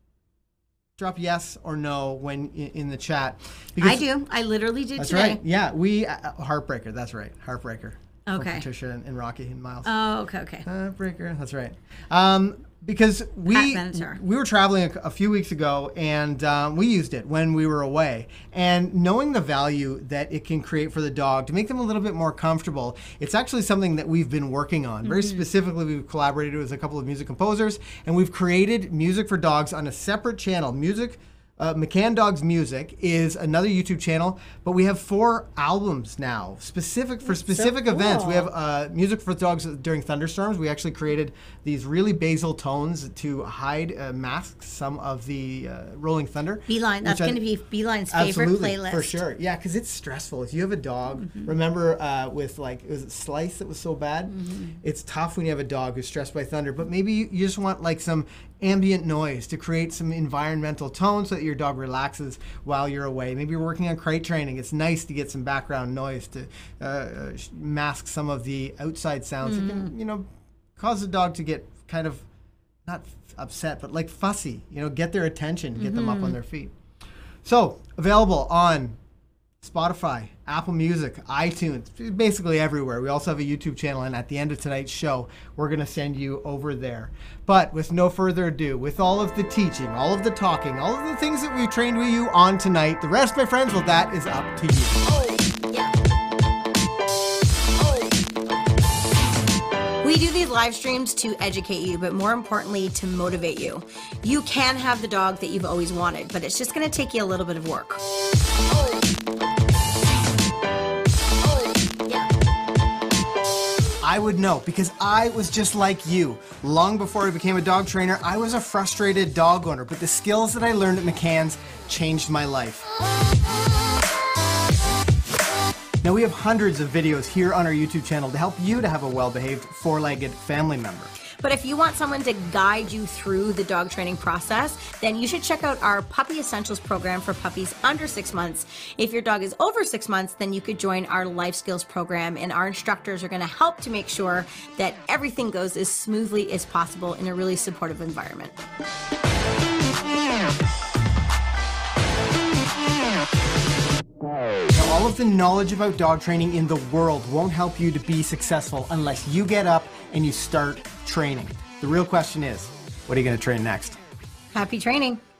Drop yes or no when in, in the chat. I do. I literally did That's today. right. Yeah, we, uh, Heartbreaker, that's right. Heartbreaker. Okay. Patricia and, and Rocky and Miles. Oh, okay, okay. Heartbreaker, that's right. Um, because we Pat we were traveling a, a few weeks ago, and um, we used it when we were away. And knowing the value that it can create for the dog to make them a little bit more comfortable, it's actually something that we've been working on. Mm-hmm. Very specifically, we've collaborated with a couple of music composers, and we've created music for dogs on a separate channel. Music. Uh, McCann Dogs Music is another YouTube channel, but we have four albums now, specific for That's specific so events. cool. We have uh, music for dogs during thunderstorms. We actually created these really basal tones to hide, uh, mask some of the uh, rolling thunder. Beeline, that's which I- going to be Beeline's favorite Absolutely, playlist. for sure. Yeah, because it's stressful. If you have a dog, Mm-hmm. remember uh, with like, was it Slice that was so bad? Mm-hmm. It's tough when you have a dog who's stressed by thunder, but maybe you, you just want like some ambient noise to create some environmental tone so that your your dog relaxes while you're away. Maybe you're working on crate training. It's nice to get some background noise to uh, mask some of the outside sounds mm-hmm. that can, you know, cause the dog to get kind of not upset, but like fussy, you know, get their attention, get mm-hmm. them up on their feet. So available on Spotify, Apple Music, iTunes, basically everywhere. We also have a YouTube channel, and at the end of tonight's show, we're going to send you over there. But with no further ado, with all of the teaching, all of the talking, all of the things that we've trained with you on tonight, the rest, my friends, well, that is up to you. Oh, yeah. Oh. We do these live streams to educate you, but more importantly, to motivate you. You can have the dog that you've always wanted, but it's just going to take you a little bit of work. Oh. I would know, because I was just like you. Long before I became a dog trainer, I was a frustrated dog owner, but the skills that I learned at McCann's changed my life. Now, we have hundreds of videos here on our YouTube channel to help you to have a well-behaved four-legged family member. But if you want someone to guide you through the dog training process, then you should check out our Puppy Essentials program for puppies under six months. If your dog is over six months, then you could join our Life Skills program, and our instructors are going to help to make sure that everything goes as smoothly as possible in a really supportive environment. Now, all of the knowledge about dog training in the world won't help you to be successful unless you get up and you start training. The real question is, what are you going to train next? Happy training.